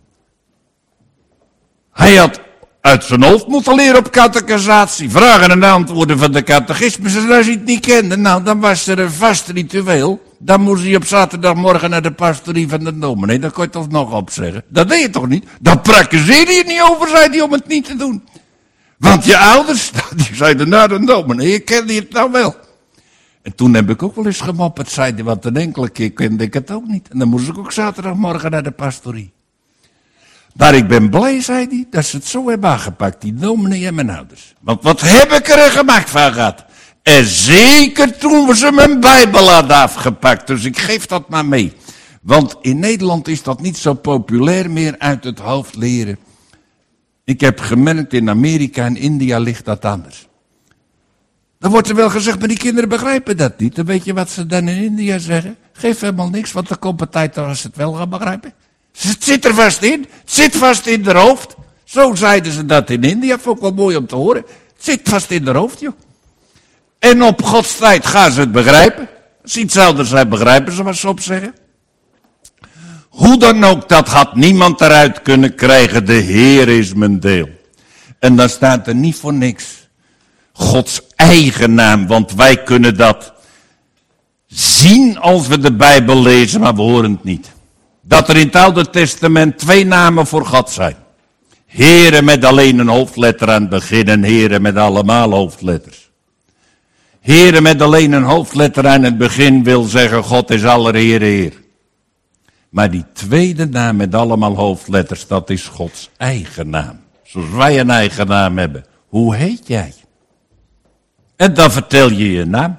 Hij had uit zijn hoofd moeten leren op catechisatie. Vragen en antwoorden van de catechismus. En als hij het niet kende, nou dan was er een vast ritueel. Dan moest hij op zaterdagmorgen naar de pastorie van de dominee. Dat kon je toch nog opzeggen. Dat deed je toch niet? Dat praktiseerde je niet over, zei hij, om het niet te doen. Want je ouders, die zeiden, nou de dominee, ik kende het nou wel. En toen heb ik ook wel eens gemopperd, zei hij, want een enkele keer kende ik het ook niet. En dan moest ik ook zaterdagmorgen naar de pastorie. Maar ik ben blij, zei hij, dat ze het zo hebben aangepakt, die dominee en mijn ouders. Want wat heb ik er gemaakt van gehad? En zeker toen we ze mijn Bijbel hadden afgepakt. Dus ik geef dat maar mee. Want in Nederland is dat niet zo populair meer uit het hoofd leren. Ik heb gemerkt, in Amerika en India ligt dat anders. Dan wordt er wel gezegd, maar die kinderen begrijpen dat niet. Dan weet je wat ze dan in India zeggen? Geef helemaal niks, want er komt een tijd als ze het wel gaan begrijpen. Het zit er vast in. Het zit vast in haar hoofd. Zo zeiden ze dat in India. Vond ik wel mooi om te horen. Het zit vast in haar hoofd, joh. En op Gods tijd gaan ze het begrijpen. Als iets anders zijn, begrijpen ze wat ze op zeggen. Hoe dan ook, dat had niemand eruit kunnen krijgen. De Heer is mijn deel. En dan staat er niet voor niks Gods eigen naam. Want wij kunnen dat zien als we de Bijbel lezen, maar we horen het niet. Dat er in het Oude Testament twee namen voor God zijn. Here met alleen een hoofdletter aan het begin en Here met allemaal hoofdletters. Here met alleen een hoofdletter aan het begin wil zeggen God is aller Heer, Heer. Maar die tweede naam met allemaal hoofdletters, dat is Gods eigen naam. Zoals wij een eigen naam hebben. Hoe heet jij? En dan vertel je je naam.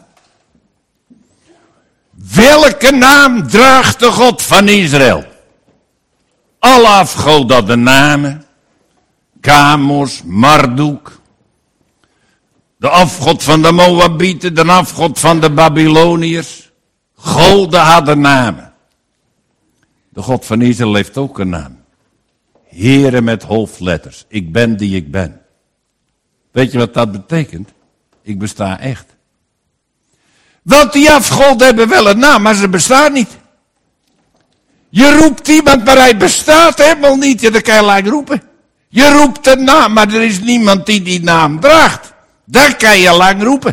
Welke naam draagt de God van Israël? Alle afgoden hadden namen. Kamos, Marduk. De afgod van de Moabieten, de afgod van de Babyloniërs. Goden hadden namen. De God van Israël heeft ook een naam. Heere met hoofdletters. Ik ben die ik ben. Weet je wat dat betekent? Ik besta echt. Want die afgoden hebben wel een naam, maar ze bestaan niet. Je roept iemand, maar hij bestaat helemaal niet. Ja, dat kan je lang roepen. Je roept een naam, maar er is niemand die die naam draagt. Dat kan je lang roepen.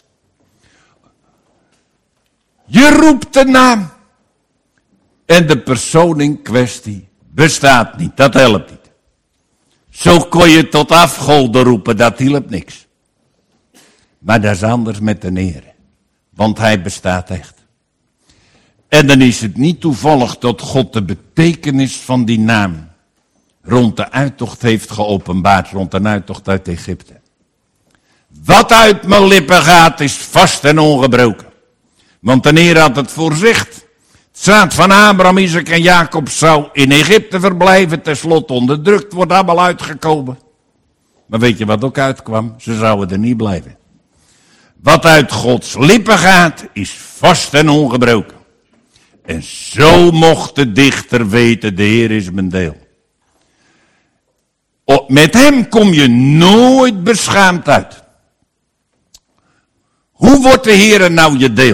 Je roept een naam. En de persoon in kwestie bestaat niet. Dat helpt niet. Zo kon je tot afgoden roepen, dat hielp niks. Maar dat is anders met de Heer. Want hij bestaat echt. En dan is het niet toevallig dat God de betekenis van die naam rond de uittocht heeft geopenbaard, rond een uittocht uit Egypte. Wat uit mijn lippen gaat is vast en ongebroken. Want de Heer had het voorzegd. Het zaad van Abraham, Isaac en Jacob zou in Egypte verblijven, tenslotte onderdrukt, wordt allemaal uitgekomen. Maar weet je wat ook uitkwam? Ze zouden er niet blijven. Wat uit Gods lippen gaat, is vast en ongebroken. En zo mocht de dichter weten, de Heer is mijn deel. Met hem kom je nooit beschaamd uit. Hoe wordt de Heer nou je deel?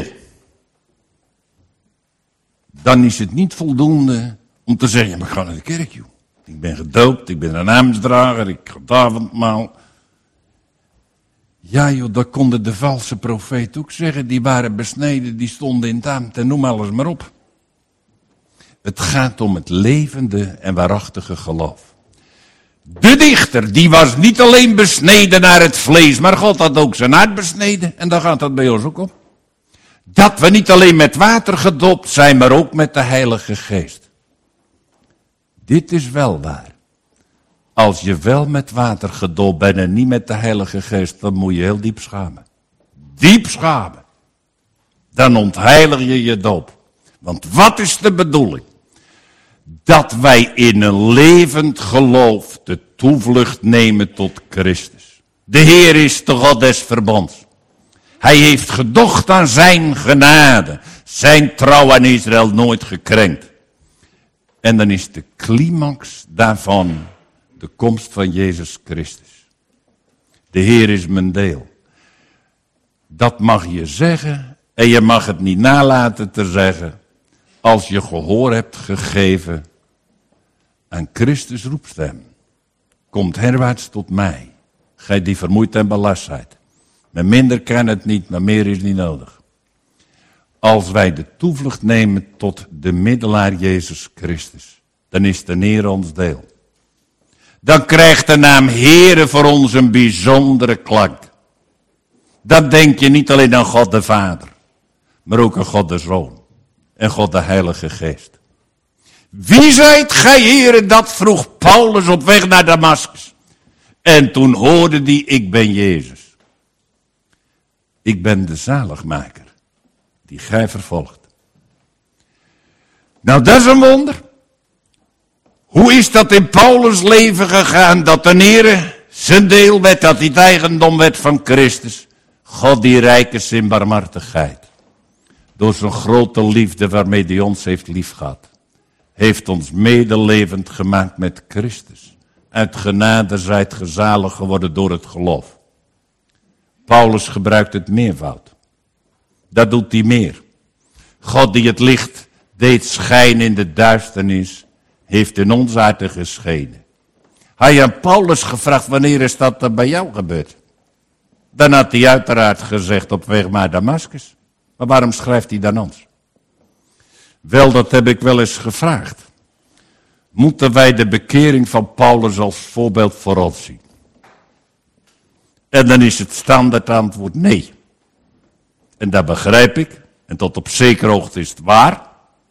Dan is het niet voldoende om te zeggen, maar ik ga naar de kerk, joh. Ik ben gedoopt, ik ben een naamsdrager, ik ga het avondmaal. Ja joh, dat konden de valse profeet ook zeggen. Die waren besneden, die stonden in het ambt en noem alles maar op. Het gaat om het levende en waarachtige geloof. De dichter, die was niet alleen besneden naar het vlees, maar God had ook zijn hart besneden. En daar gaat dat bij ons ook om. Dat we niet alleen met water gedoopt zijn, maar ook met de Heilige Geest. Dit is wel waar. Als je wel met water gedoopt bent en niet met de Heilige Geest, dan moet je heel diep schamen. Diep schamen. Dan ontheilig je je doop. Want wat is de bedoeling? Dat wij in een levend geloof de toevlucht nemen tot Christus. De Heer is de God des verbonds. Hij heeft gedocht aan zijn genade. Zijn trouw aan Israël nooit gekrenkt. En dan is de climax daarvan de komst van Jezus Christus. De Heer is mijn deel. Dat mag je zeggen en je mag het niet nalaten te zeggen als je gehoor hebt gegeven aan Christus roepstem. Komt herwaarts tot mij, gij die vermoeid en belast zijt. Met minder kan het niet, maar meer is niet nodig. Als wij de toevlucht nemen tot de middelaar Jezus Christus, dan is de Heer ons deel. Dan krijgt de naam Heere voor ons een bijzondere klank. Dan denk je niet alleen aan God de Vader, maar ook aan God de Zoon en God de Heilige Geest. Wie zijt gij, Heere? Dat vroeg Paulus op weg naar Damaskus. En toen hoorde die, ik ben Jezus. Ik ben de zaligmaker die gij vervolgt. Nou, dat is een wonder. Hoe is dat in Paulus' leven gegaan, dat de Heere zijn deel werd, dat hij het eigendom werd van Christus? God die rijk is in barmhartigheid. Door zijn grote liefde waarmee hij ons heeft liefgehad. Heeft ons medelevend gemaakt met Christus. Uit genade zijt gezalig geworden door het geloof. Paulus gebruikt het meervoud. Dat doet hij meer. God die het licht deed schijnen in de duisternis, heeft in ons harten geschenen. Hij aan Paulus gevraagd, wanneer is dat er bij jou gebeurd? Dan had hij uiteraard gezegd, op weg naar Damascus. Maar waarom schrijft hij dan ons? Wel, dat heb ik wel eens gevraagd. Moeten wij de bekering van Paulus als voorbeeld voor ons zien? En dan is het standaard antwoord nee. En dat begrijp ik. En tot op zekere hoogte is het waar.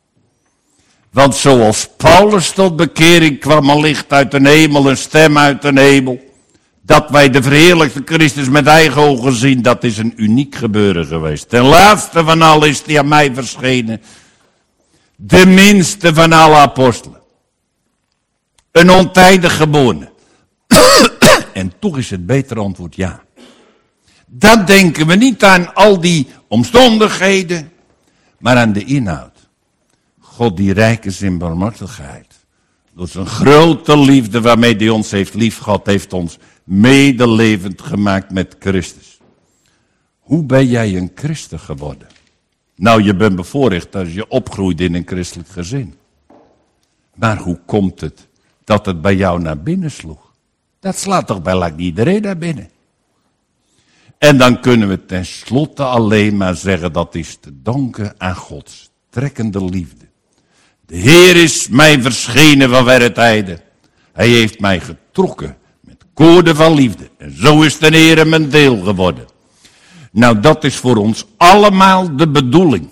Want zoals Paulus tot bekering kwam, een licht uit de hemel, een stem uit de hemel. Dat wij de verheerlijkte Christus met eigen ogen zien, dat is een uniek gebeuren geweest. Ten laatste van al is die aan mij verschenen. De minste van alle apostelen. Een ontijdig geborene. En toch is het betere antwoord ja. Dan denken we niet aan al die omstandigheden, maar aan de inhoud. God die rijk is in barmhartigheid. Door zijn grote liefde waarmee hij ons heeft liefgehad, heeft ons medelevend gemaakt met Christus. Hoe ben jij een christen geworden? Nou, je bent bevoorrecht als je opgroeit in een christelijk gezin. Maar hoe komt het dat het bij jou naar binnen sloeg? Dat slaat toch bij lang iedereen naar binnen. En dan kunnen we tenslotte alleen maar zeggen, dat is te danken aan Gods trekkende liefde. De Heer is mij verschenen van verre tijden. Hij heeft mij getrokken met koorden van liefde. En zo is de Heer mijn deel geworden. Nou, dat is voor ons allemaal de bedoeling.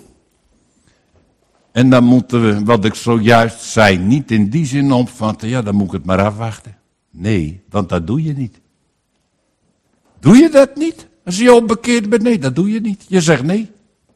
En dan moeten we, wat ik zojuist zei, niet in die zin opvatten, ja, dan moet ik het maar afwachten. Nee, want dat doe je niet. Doe je dat niet? Als je onbekeerd bent, nee, dat doe je niet. Je zegt nee.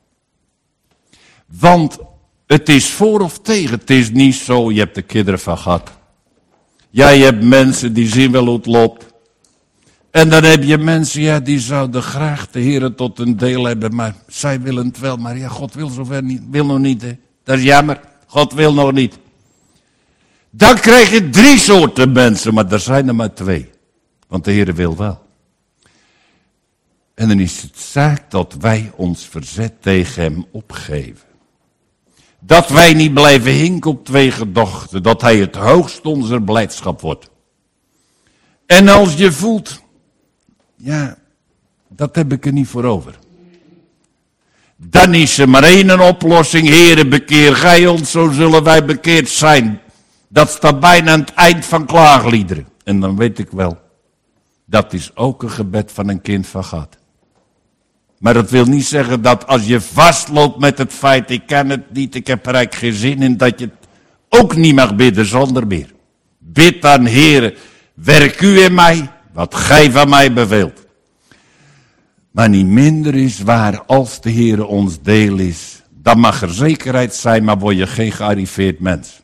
Want het is voor of tegen. Het is niet zo, je hebt de kinderen van gehad. Ja, je hebt mensen die zien wel hoe het loopt. En dan heb je mensen, ja, die zouden graag de Heer tot een deel hebben, maar zij willen het wel. Maar ja, God wil zover niet, wil nog niet. Hè. Dat is jammer, God wil nog niet. Dan krijg je drie soorten mensen, maar er zijn er maar twee. Want de Heer wil wel. En dan is het zaak dat wij ons verzet tegen hem opgeven. Dat wij niet blijven hinken op twee gedachten. Dat hij het hoogst onze blijdschap wordt. En als je voelt, ja, dat heb ik er niet voor over. Dan is er maar één oplossing. Heere, bekeer gij ons, zo zullen wij bekeerd zijn. Dat staat bijna aan het eind van klaagliederen. En dan weet ik wel, dat is ook een gebed van een kind van God. Maar dat wil niet zeggen dat als je vastloopt met het feit, ik kan het niet, ik heb er eigenlijk geen zin in, dat je het ook niet mag bidden zonder meer. Bid dan, Heere, werk u in mij, wat gij van mij beveelt. Maar niet minder is waar, als de Heere ons deel is, dan mag er zekerheid zijn, maar word je geen gearriveerd mens.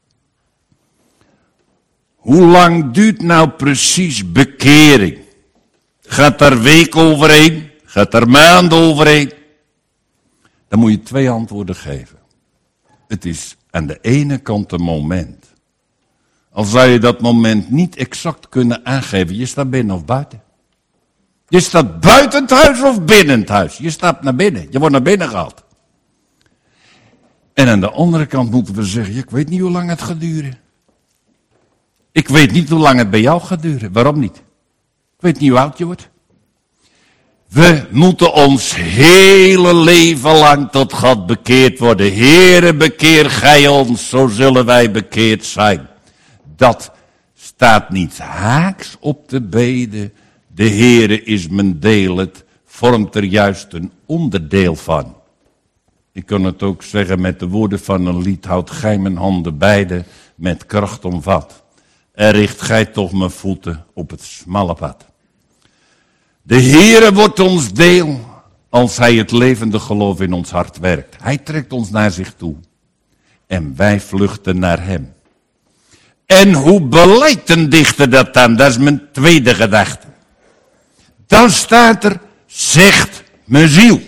Hoe lang duurt nou precies bekering? Gaat er weken overheen? Gaat er maanden overheen? Dan moet je twee antwoorden geven. Het is aan de ene kant een moment. Al zou je dat moment niet exact kunnen aangeven. Je staat binnen of buiten. Je staat buiten het huis of binnen het huis. Je stapt naar binnen. Je wordt naar binnen gehaald. En aan de andere kant moeten we zeggen, ik weet niet hoe lang het gaat duren. Ik weet niet hoe lang het bij jou gaat duren. Waarom niet? Ik weet niet hoe oud je wordt. We moeten ons hele leven lang tot God bekeerd worden. Heere, bekeer gij ons, zo zullen wij bekeerd zijn. Dat staat niet haaks op de bede. De Heere is mijn deel, het vormt er juist een onderdeel van. Ik kan het ook zeggen met de woorden van een lied. Houd gij mijn handen beide met kracht omvat. En richt gij toch mijn voeten op het smalle pad. De Heere wordt ons deel als hij het levende geloof in ons hart werkt. Hij trekt ons naar zich toe. En wij vluchten naar hem. En hoe beleidt een dichter dat dan? Dat is mijn tweede gedachte. Dan staat er, zegt mijn ziel.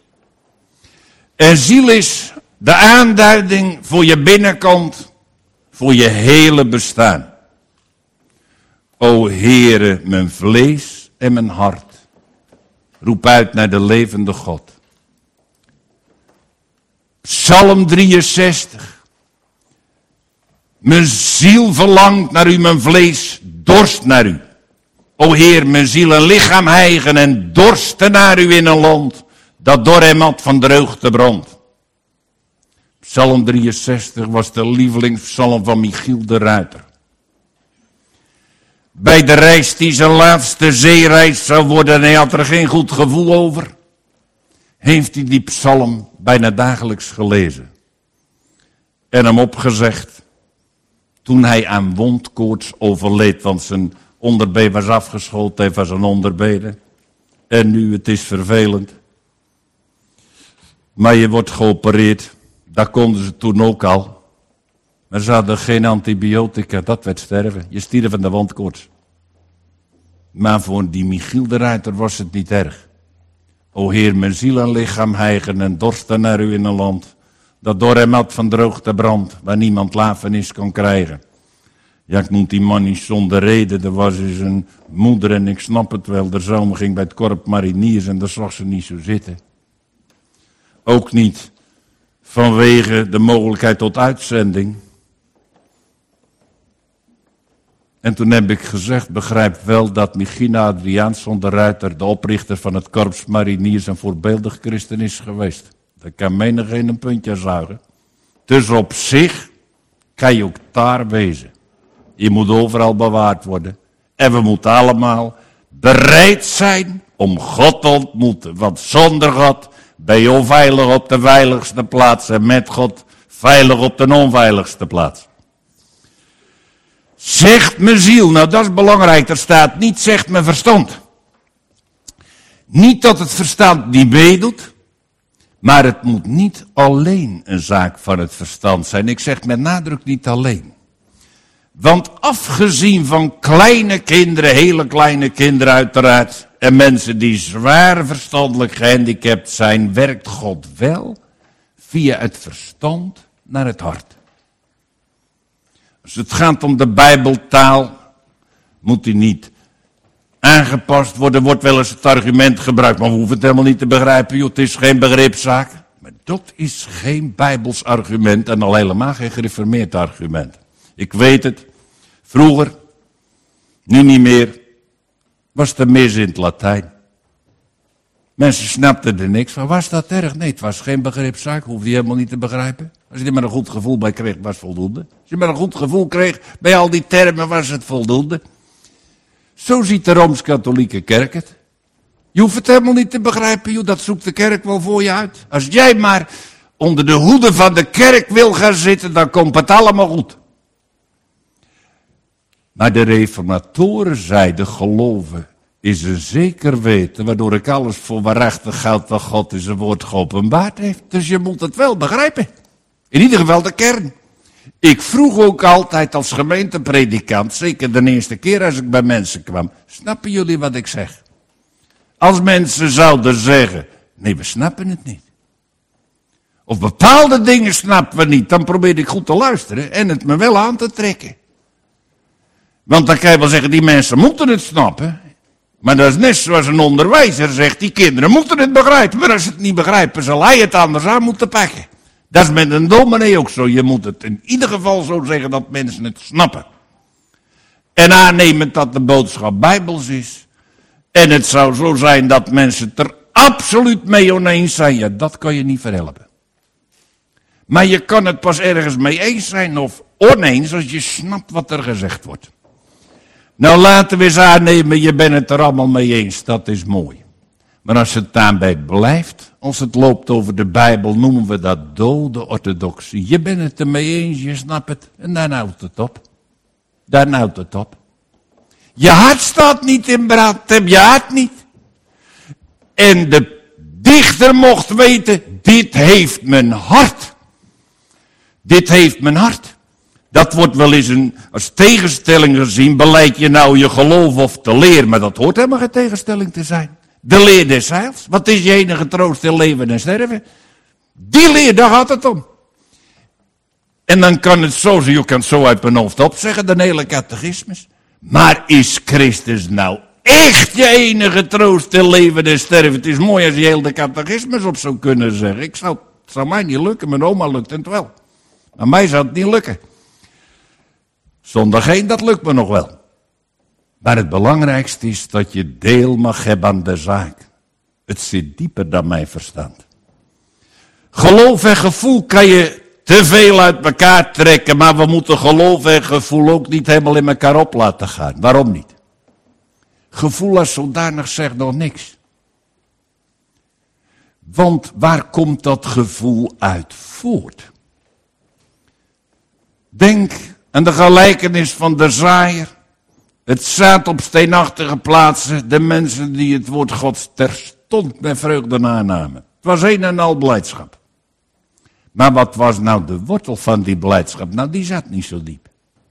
En ziel is de aanduiding voor je binnenkant, voor je hele bestaan. O Heere, mijn vlees en mijn hart, roep uit naar de levende God. Psalm drieënzestig. Mijn ziel verlangt naar u, mijn vlees dorst naar u. O Heer, mijn ziel en lichaam hijgen en dorsten naar u in een land dat door hem had van droogte brandt. Psalm drieënzestig was de lievelingspsalm van Michiel de Ruiter. Bij de reis die zijn laatste zeereis zou worden, en hij had er geen goed gevoel over, heeft hij die psalm bijna dagelijks gelezen. En hem opgezegd toen hij aan wondkoorts overleed, want zijn onderbeen was afgeschoten, hij was een onderbenen. En nu, het is vervelend. Maar je wordt geopereerd, dat konden ze toen ook al. Maar ze hadden geen antibiotica, dat werd sterven. Je stierf van de wondkoorts. Maar voor die Michiel de Ruiter was het niet erg. O Heer, mijn ziel en lichaam hijgen en dorsten naar u in een land dat door hem had van droogte brandt, waar niemand lafenis kon krijgen. Ja, ik noem die man niet zonder reden. Er was eens een moeder en ik snap het wel. De zoon ging bij het korps mariniers en daar zag ze niet zo zitten. Ook niet vanwege de mogelijkheid tot uitzending. En toen heb ik gezegd, begrijp wel dat Michina Adriaansson de Ruiter, de oprichter van het korps mariniers, een voorbeeldig christen is geweest. Daar kan menigeen een puntje zuigen. Dus op zich kan je ook daar wezen. Je moet overal bewaard worden. En we moeten allemaal bereid zijn om God te ontmoeten. Want zonder God ben je onveilig op de veiligste plaats. En met God veilig op de onveiligste plaats. Zegt mijn ziel, nou dat is belangrijk. Er staat niet zegt mijn verstand. Niet dat het verstand niet meedoet. Maar het moet niet alleen een zaak van het verstand zijn. Ik zeg met nadruk niet alleen. Want afgezien van kleine kinderen, hele kleine kinderen uiteraard, en mensen die zwaar verstandelijk gehandicapt zijn, werkt God wel via het verstand naar het hart. Als het gaat om de Bijbeltaal, moet die niet aangepast worden. Wordt wel eens het argument gebruikt, maar we hoeven het helemaal niet te begrijpen. Joh, het is geen begripszaak. Maar dat is geen Bijbels argument en al helemaal geen gereformeerd argument. Ik weet het, vroeger, nu niet meer, was het mis in het Latijn. Mensen snapten er niks van. Was dat erg? Nee, het was geen begripszaak, hoefde je helemaal niet te begrijpen. Als je er maar een goed gevoel bij kreeg, was het voldoende. Als je maar een goed gevoel kreeg bij al die termen, was het voldoende. Zo ziet de Rooms-Katholieke Kerk het. Je hoeft het helemaal niet te begrijpen, joh, dat zoekt de kerk wel voor je uit. Als jij maar onder de hoede van de kerk wil gaan zitten, dan komt het allemaal goed. Maar de reformatoren zeiden, geloven is een zeker weten, waardoor ik alles voor waarachtig houd wat God in zijn woord geopenbaard heeft. Dus je moet het wel begrijpen. In ieder geval de kern. Ik vroeg ook altijd als gemeentepredikant, zeker de eerste keer als ik bij mensen kwam, snappen jullie wat ik zeg? Als mensen zouden zeggen, nee, we snappen het niet. Of bepaalde dingen snappen we niet, dan probeer ik goed te luisteren en het me wel aan te trekken. Want dan kan je wel zeggen, die mensen moeten het snappen. Maar dat is net zoals een onderwijzer zegt, die kinderen moeten het begrijpen. Maar als ze het niet begrijpen, zal hij het anders aan moeten pakken. Dat is met een dominee ook zo. Je moet het in ieder geval zo zeggen dat mensen het snappen. En aannemend dat de boodschap bijbels is. En het zou zo zijn dat mensen het er absoluut mee oneens zijn. Ja, dat kan je niet verhelpen. Maar je kan het pas ergens mee eens zijn of oneens als je snapt wat er gezegd wordt. Nou, laten we eens aannemen, je bent het er allemaal mee eens. Dat is mooi. Maar als het daarbij blijft, als het loopt over de Bijbel, noemen we dat dode orthodoxie. Je bent het er mee eens, je snapt het. En dan houdt het op. Dan houdt het op. Je hart staat niet in brand, heb je hart niet. En de dichter mocht weten, dit heeft mijn hart. Dit heeft mijn hart. Dat wordt wel eens een, als tegenstelling gezien, beleid je nou je geloof of de leer, maar dat hoort helemaal geen tegenstelling te zijn. De leer des heils, wat is je enige troost in leven en sterven? Die leer, daar gaat het om. En dan kan het zo, je kan het zo uit mijn hoofd opzeggen, de hele catechismus. Maar is Christus nou echt je enige troost in leven en sterven? Het is mooi als je heel de catechismus op zou kunnen zeggen. Ik zou, het zou mij niet lukken, mijn oma lukt het wel. Maar mij zou het niet lukken. Zonder geen, dat lukt me nog wel. Maar het belangrijkste is dat je deel mag hebben aan de zaak. Het zit dieper dan mijn verstand. Geloof en gevoel kan je te veel uit elkaar trekken, maar we moeten geloof en gevoel ook niet helemaal in elkaar op laten gaan. Waarom niet? Gevoel als zodanig zegt nog niks. Want waar komt dat gevoel uit voort? Denk aan de gelijkenis van de zaaier. Het zaad op steenachtige plaatsen, de mensen die het woord Gods terstond met vreugde aannamen. Het was een en al blijdschap. Maar wat was nou de wortel van die blijdschap? Nou, die zat niet zo diep.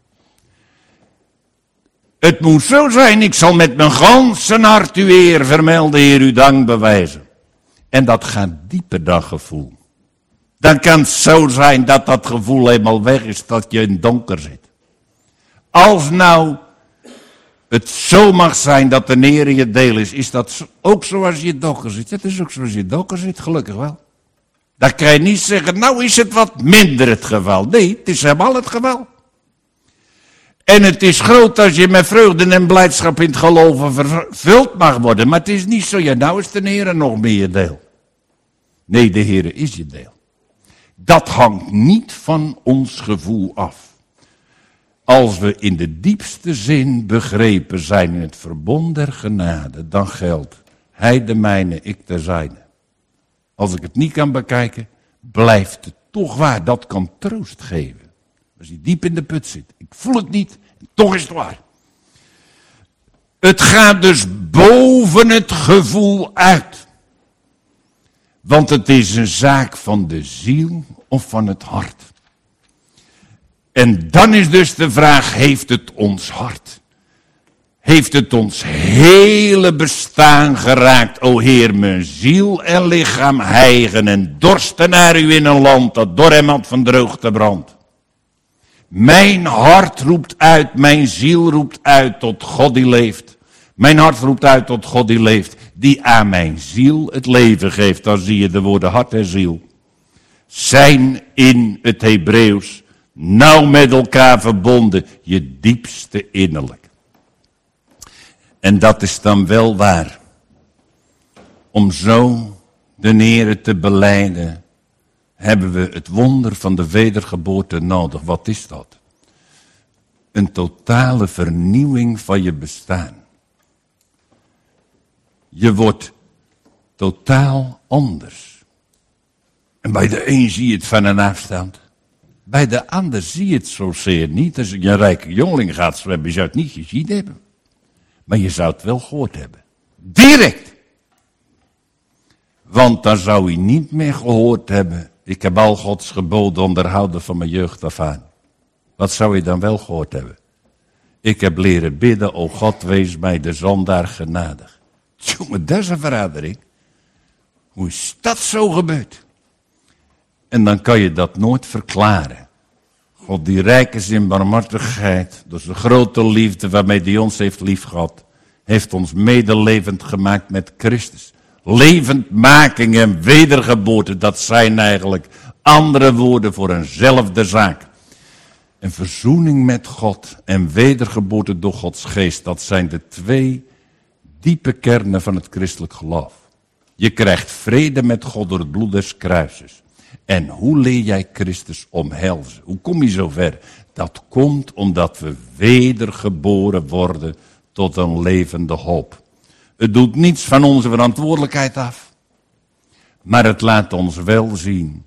Het moet zo zijn, ik zal met mijn ganse hart uw eer vermelden, Heer, uw dank bewijzen. En dat gaat dieper dan gevoel. Dan kan het zo zijn dat dat gevoel eenmaal weg is, dat je in het donker zit. Als nou het zo mag zijn dat de Heer in je deel is, is dat ook zoals je in het donker zit. Het is ook zoals je in het donker zit, gelukkig wel. Dan kan je niet zeggen, nou is het wat minder het geval. Nee, het is helemaal het geval. En het is groot als je met vreugde en blijdschap in het geloven vervuld mag worden. Maar het is niet zo, ja, nou is de Heer nog meer je deel. Nee, de Heer is je deel. Dat hangt niet van ons gevoel af. Als we in de diepste zin begrepen zijn in het verbond der genade, dan geldt hij de mijne, ik de zijne. Als ik het niet kan bekijken, blijft het toch waar. Dat kan troost geven. Als je diep in de put zit. Ik voel het niet, en toch is het waar. Het gaat dus boven het gevoel uit. Want het is een zaak van de ziel of van het hart. En dan is dus de vraag, heeft het ons hart? Heeft het ons hele bestaan geraakt, o Heer, mijn ziel en lichaam hijgen en dorsten naar u in een land dat door hem had van droogte brandt. Mijn hart roept uit, mijn ziel roept uit tot God die leeft. Mijn hart roept uit tot God die leeft, die aan mijn ziel het leven geeft. Dan zie je de woorden hart en ziel. Zijn in het Hebreeuws nauw met elkaar verbonden, je diepste innerlijk. En dat is dan wel waar. Om zo de Heere te belijden, hebben we het wonder van de wedergeboorte nodig. Wat is dat? Een totale vernieuwing van je bestaan. Je wordt totaal anders. En bij de een zie je het van een afstand. Bij de ander zie je het zozeer niet. Als je een rijke jongeling gaat zwemmen, je zou het niet gezien hebben. Maar je zou het wel gehoord hebben. Direct. Want dan zou hij niet meer gehoord hebben. Ik heb al Gods geboden onderhouden van mijn jeugd af aan. Wat zou je dan wel gehoord hebben? Ik heb leren bidden, o God, wees mij de zondaar genadig. Jongen, dat is een verandering. Hoe is dat zo gebeurd? En dan kan je dat nooit verklaren. God die rijk is in barmhartigheid, door zijn grote liefde waarmee hij ons heeft liefgehad, heeft ons medelevend gemaakt met Christus. Levendmaking en wedergeboorte, dat zijn eigenlijk andere woorden voor eenzelfde zaak. En verzoening met God en wedergeboorte door Gods geest, dat zijn de twee diepe kernen van het christelijk geloof. Je krijgt vrede met God door het bloed des kruises. En hoe leer jij Christus omhelzen? Hoe kom je zover? Dat komt omdat we wedergeboren worden tot een levende hoop. Het doet niets van onze verantwoordelijkheid af. Maar het laat ons wel zien.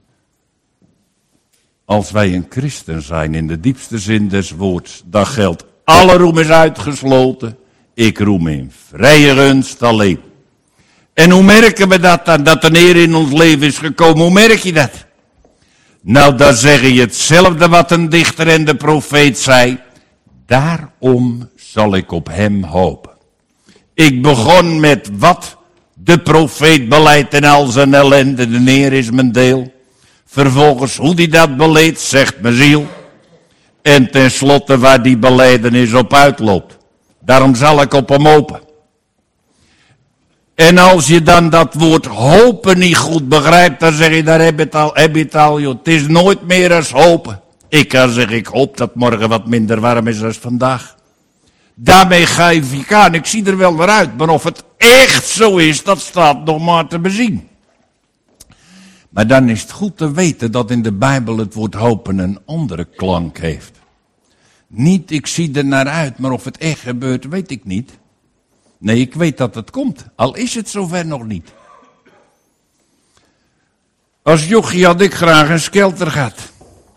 Als wij een christen zijn in de diepste zin des woords, dan geldt alle roem is uitgesloten. Ik roem in vrije gunst alleen. En hoe merken we dat dan, dat de Heer in ons leven is gekomen? Hoe merk je dat? Nou, dan zeg je hetzelfde wat een dichter en de profeet zei. Daarom zal ik op hem hopen. Ik begon met wat de profeet beleidt en al zijn ellende. De Heer is mijn deel. Vervolgens hoe die dat beleed, zegt mijn ziel. En tenslotte waar die belijdenis op uitloopt. Daarom zal ik op hem hopen. En als je dan dat woord hopen niet goed begrijpt, dan zeg je, daar heb je het al, heb je het al, joh. Het is nooit meer als hopen. Ik kan zeggen, ik hoop dat morgen wat minder warm is dan vandaag. Daarmee ga je vikaan. Ik zie er wel naar uit, maar of het echt zo is, dat staat nog maar te bezien. Maar dan is het goed te weten dat in de Bijbel het woord hopen een andere klank heeft. Niet, ik zie er naar uit, maar of het echt gebeurt, weet ik niet. Nee, ik weet dat het komt, al is het zover nog niet. Als jochie had ik graag een skelter gehad.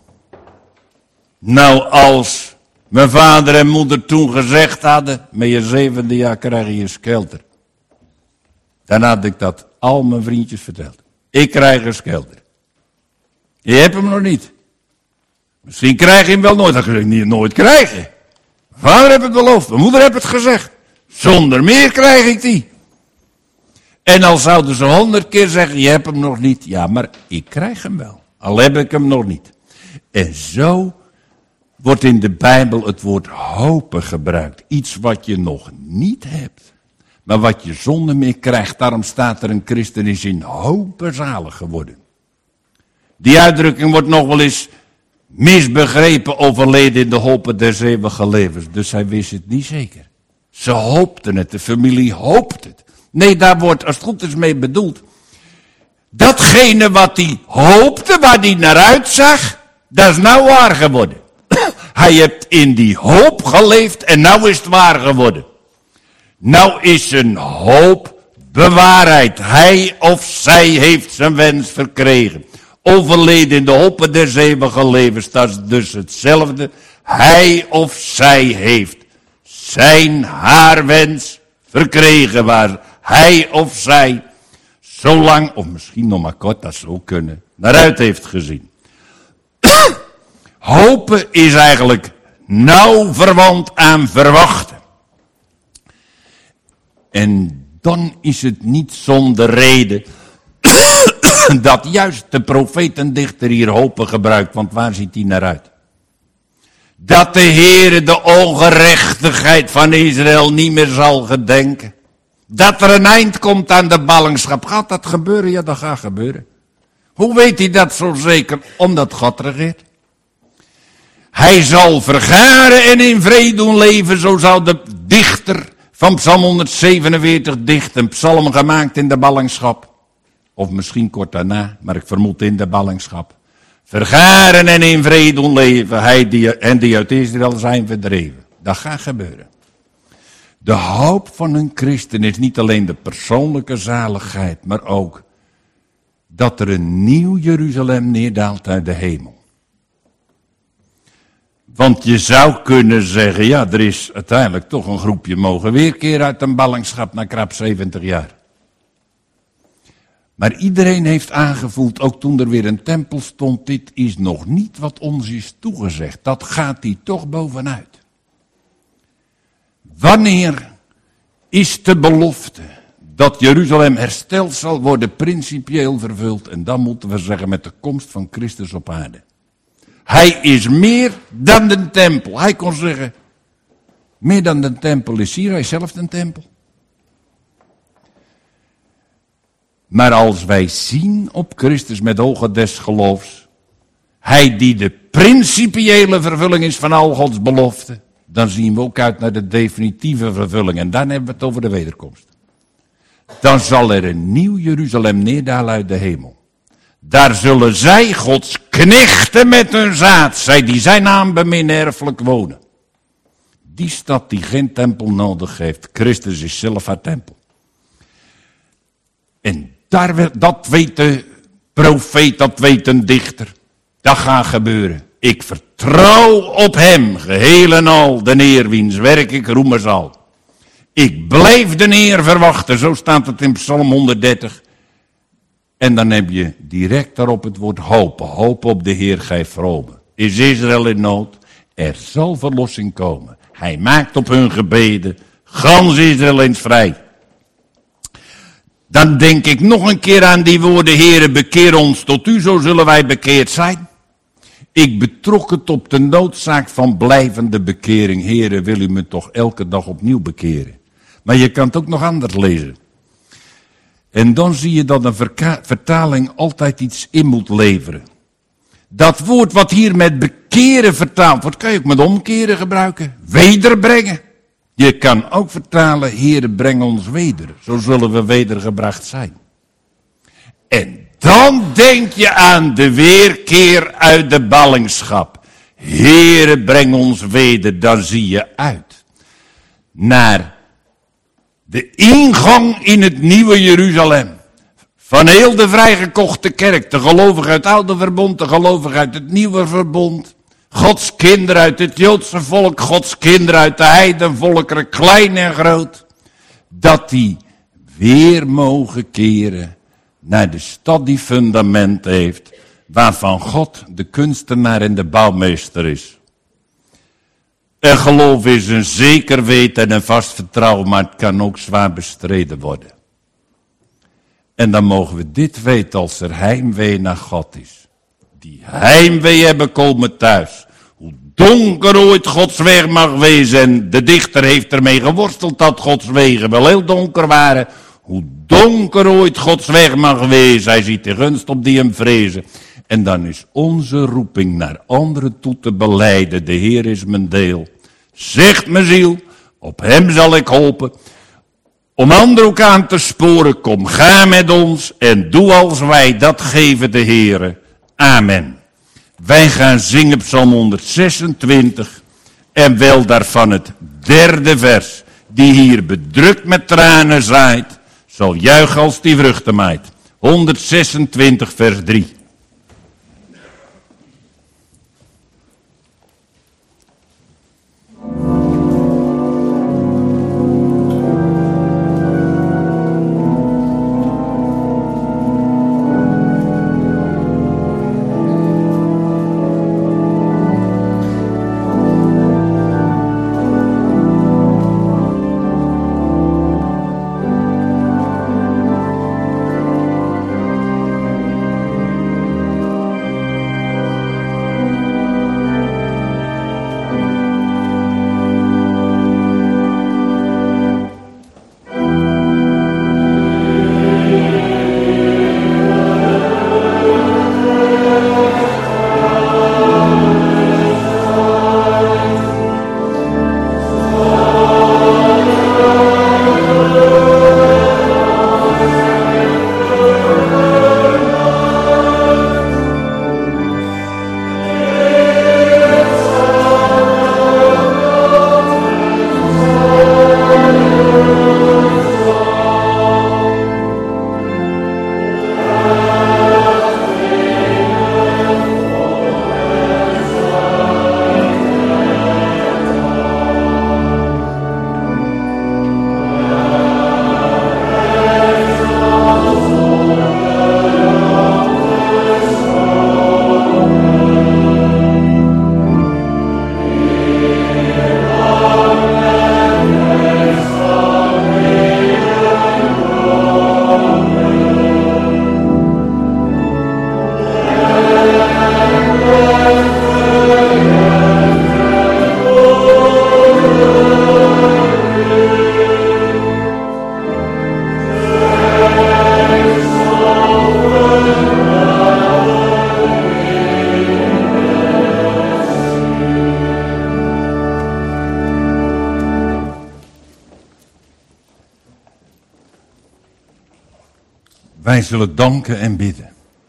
Nou, als mijn vader en moeder toen gezegd hadden, met je zevende jaar krijg je een skelter. Dan had ik dat al mijn vriendjes verteld. Ik krijg een skelter. Je hebt hem nog niet. Misschien krijg je hem wel nooit. Dat kun je niet nooit krijgen. Vader heeft het beloofd, mijn moeder heeft het gezegd. Zonder meer krijg ik die. En al zouden ze honderd keer zeggen, je hebt hem nog niet. Ja, maar ik krijg hem wel. Al heb ik hem nog niet. En zo wordt in de Bijbel het woord hopen gebruikt. Iets wat je nog niet hebt. Maar wat je zonder meer krijgt. Daarom staat er een christen is in hopen zalig geworden. Die uitdrukking wordt nog wel eens misbegrepen, overleden in de hopen des eeuwige levens. Dus hij wist het niet zeker. Ze hoopten het, de familie hoopt het. Nee, daar wordt, als het goed is, mee bedoeld. Datgene wat hij hoopte, waar hij naar uitzag, dat is nou waar geworden. Hij heeft in die hoop geleefd en nou is het waar geworden. Nou is zijn hoop bewaarheid. Hij of zij heeft zijn wens verkregen. Overleden in de hopen des eeuwige levens, dat is dus hetzelfde. Hij of zij heeft zijn haar wens verkregen, waar hij of zij zo lang, of misschien nog maar kort, dat zou kunnen, naar uit heeft gezien. Hopen is eigenlijk nauw verwant aan verwachten. En dan is het niet zonder reden dat juist de profeet en dichter hier hopen gebruikt, want waar ziet hij naar uit? Dat de Heere de ongerechtigheid van Israël niet meer zal gedenken. Dat er een eind komt aan de ballingschap. Gaat dat gebeuren? Ja, dat gaat gebeuren. Hoe weet hij dat zo zeker? Omdat God regeert. Hij zal vergaren en in vrede doen leven. Zo zou de dichter van Psalm honderdzevenenveertig dicht een psalm gemaakt in de ballingschap. Of misschien kort daarna, maar ik vermoed in de ballingschap. Vergaren en in vrede doen leven, hij die, en die uit Israël zijn verdreven. Dat gaat gebeuren. De hoop van een christen is niet alleen de persoonlijke zaligheid, maar ook dat er een nieuw Jeruzalem neerdaalt uit de hemel. Want je zou kunnen zeggen, ja, er is uiteindelijk toch een groepje mogen weerkeren uit een ballingschap na krap zeventig jaar. Maar iedereen heeft aangevoeld, ook toen er weer een tempel stond, dit is nog niet wat ons is toegezegd. Dat gaat hier toch bovenuit. Wanneer is de belofte dat Jeruzalem hersteld zal worden principieel vervuld? En dan moeten we zeggen met de komst van Christus op aarde. Hij is meer dan de tempel. Hij kon zeggen, meer dan de tempel is hier, hij is zelf een tempel. Maar als wij zien op Christus met ogen des geloofs, hij die de principiële vervulling is van al Gods beloften, dan zien we ook uit naar de definitieve vervulling. En dan hebben we het over de wederkomst. Dan zal er een nieuw Jeruzalem neerdalen uit de hemel. Daar zullen zij, Gods knechten met hun zaad, zij die zijn naam beminnen, erfelijk wonen. Die stad die geen tempel nodig heeft, Christus is zelf haar tempel. En daar, dat weet de profeet, dat weet een dichter. Dat gaat gebeuren. Ik vertrouw op hem, geheel en al, de Heer wiens werk ik roemen zal. Ik blijf de Heer verwachten, zo staat het in Psalm honderddertig. En dan heb je direct daarop het woord hopen. Hopen op de Heer gij vrome. Is Israël in nood? Er zal verlossing komen. Hij maakt op hun gebeden gans Israël eens vrij. Dan denk ik nog een keer aan die woorden, Heere, bekeer ons tot u, zo zullen wij bekeerd zijn. Ik betrok het op de noodzaak van blijvende bekering. Heere, wil u me toch elke dag opnieuw bekeren? Maar je kan het ook nog anders lezen. En dan zie je dat een verka- vertaling altijd iets in moet leveren. Dat woord wat hier met bekeren vertaald wordt, kan je ook met omkeren gebruiken. Wederbrengen. Je kan ook vertalen, Heere, breng ons weder. Zo zullen we wedergebracht zijn. En dan denk je aan de weerkeer uit de ballingschap. Heere, breng ons weder. Dan zie je uit naar de ingang in het nieuwe Jeruzalem. Van heel de vrijgekochte kerk, de gelovigen uit het oude verbond, de gelovigen uit het nieuwe verbond. Gods kinderen uit het Joodse volk, Gods kinderen uit de heidenvolkeren, klein en groot. Dat die weer mogen keren naar de stad die fundament heeft, waarvan God de kunstenaar en de bouwmeester is. En geloof is een zeker weten en een vast vertrouwen, maar het kan ook zwaar bestreden worden. En dan mogen we dit weten als er heimwee naar God is. Die heimwee hebben komen thuis. Hoe donker ooit Gods weg mag wezen. En de dichter heeft ermee geworsteld dat Gods wegen wel heel donker waren. Hoe donker ooit Gods weg mag wezen. Hij ziet de gunst op die hem vrezen. En dan is onze roeping naar anderen toe te belijden. De Heer is mijn deel. Zegt mijn ziel, op hem zal ik hopen. Om anderen ook aan te sporen, kom ga met ons en doe als wij, dat geven de Heere. Amen. Wij gaan zingen Psalm honderdzesentwintig en wel daarvan het derde vers. Die hier bedrukt met tranen zaait, zal juichen als die vruchten maait. honderdzesentwintig vers drie. Wij zullen danken en bidden.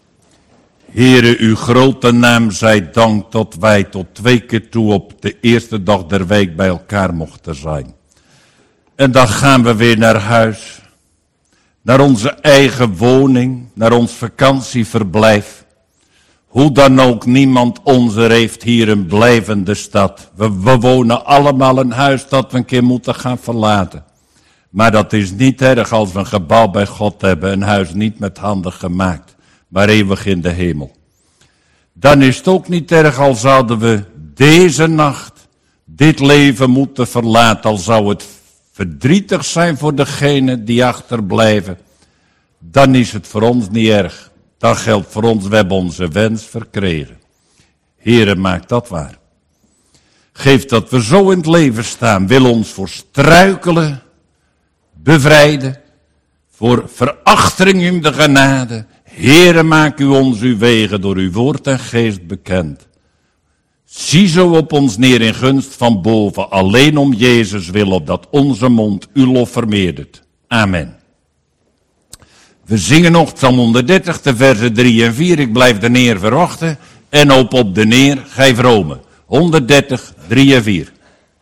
Heere, uw grote naam zij dank dat wij tot twee keer toe op de eerste dag der week bij elkaar mochten zijn. En dan gaan we weer naar huis. Naar onze eigen woning, naar ons vakantieverblijf. Hoe dan ook, niemand onze heeft hier een blijvende stad. We, we wonen allemaal een huis dat we een keer moeten gaan verlaten. Maar dat is niet erg als we een gebouw bij God hebben, een huis niet met handen gemaakt, maar eeuwig in de hemel. Dan is het ook niet erg al zouden we deze nacht dit leven moeten verlaten, al zou het verdrietig zijn voor degenen die achterblijven. Dan is het voor ons niet erg. Dan geldt voor ons, we hebben onze wens verkregen. Heere, maak dat waar. Geef dat we zo in het leven staan, wil ons voor struikelen bevrijden, voor verachtering in de genade. Heere, maak u ons uw wegen door uw woord en geest bekend. Zie zo op ons neer in gunst van boven, alleen om Jezus wil, opdat onze mond uw lof vermeerdert. Amen. We zingen nog Psalm honderddertig, de versen drie en vier. Ik blijf de Neer verwachten en hoop op de Neer, gij vrome. honderddertig, drie en vier.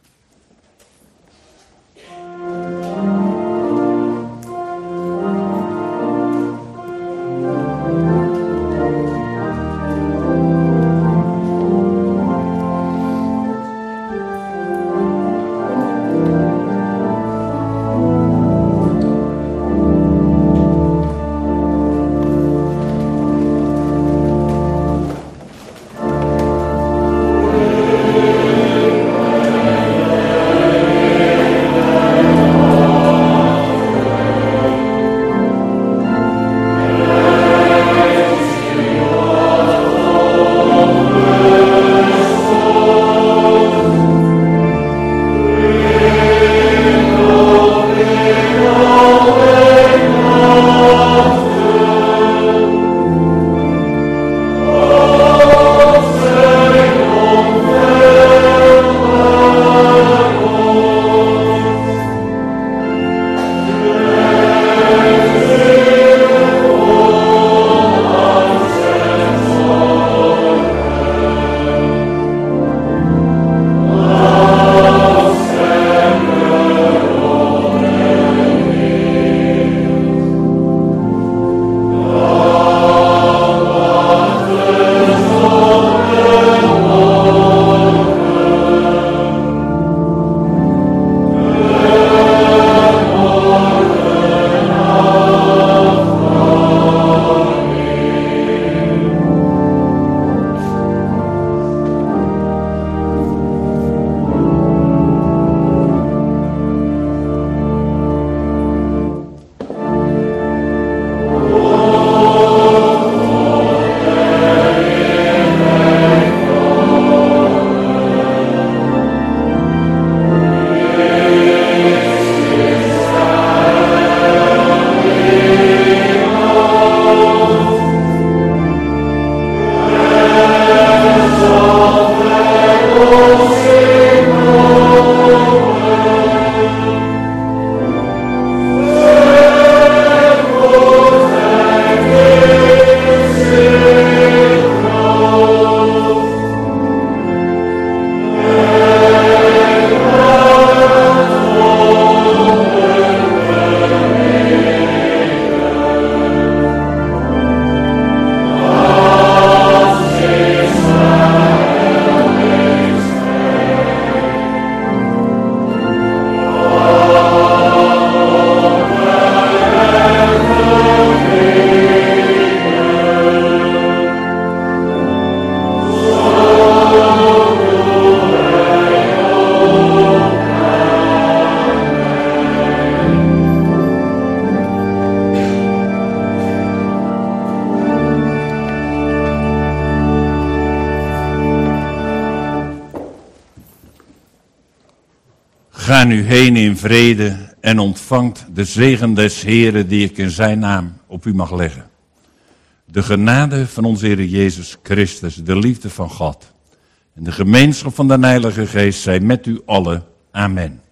Ga nu heen in vrede en ontvangt de zegen des Heren die ik in zijn naam op u mag leggen. De genade van onze Heer Jezus Christus, de liefde van God en de gemeenschap van de Heilige Geest zij met u allen. Amen.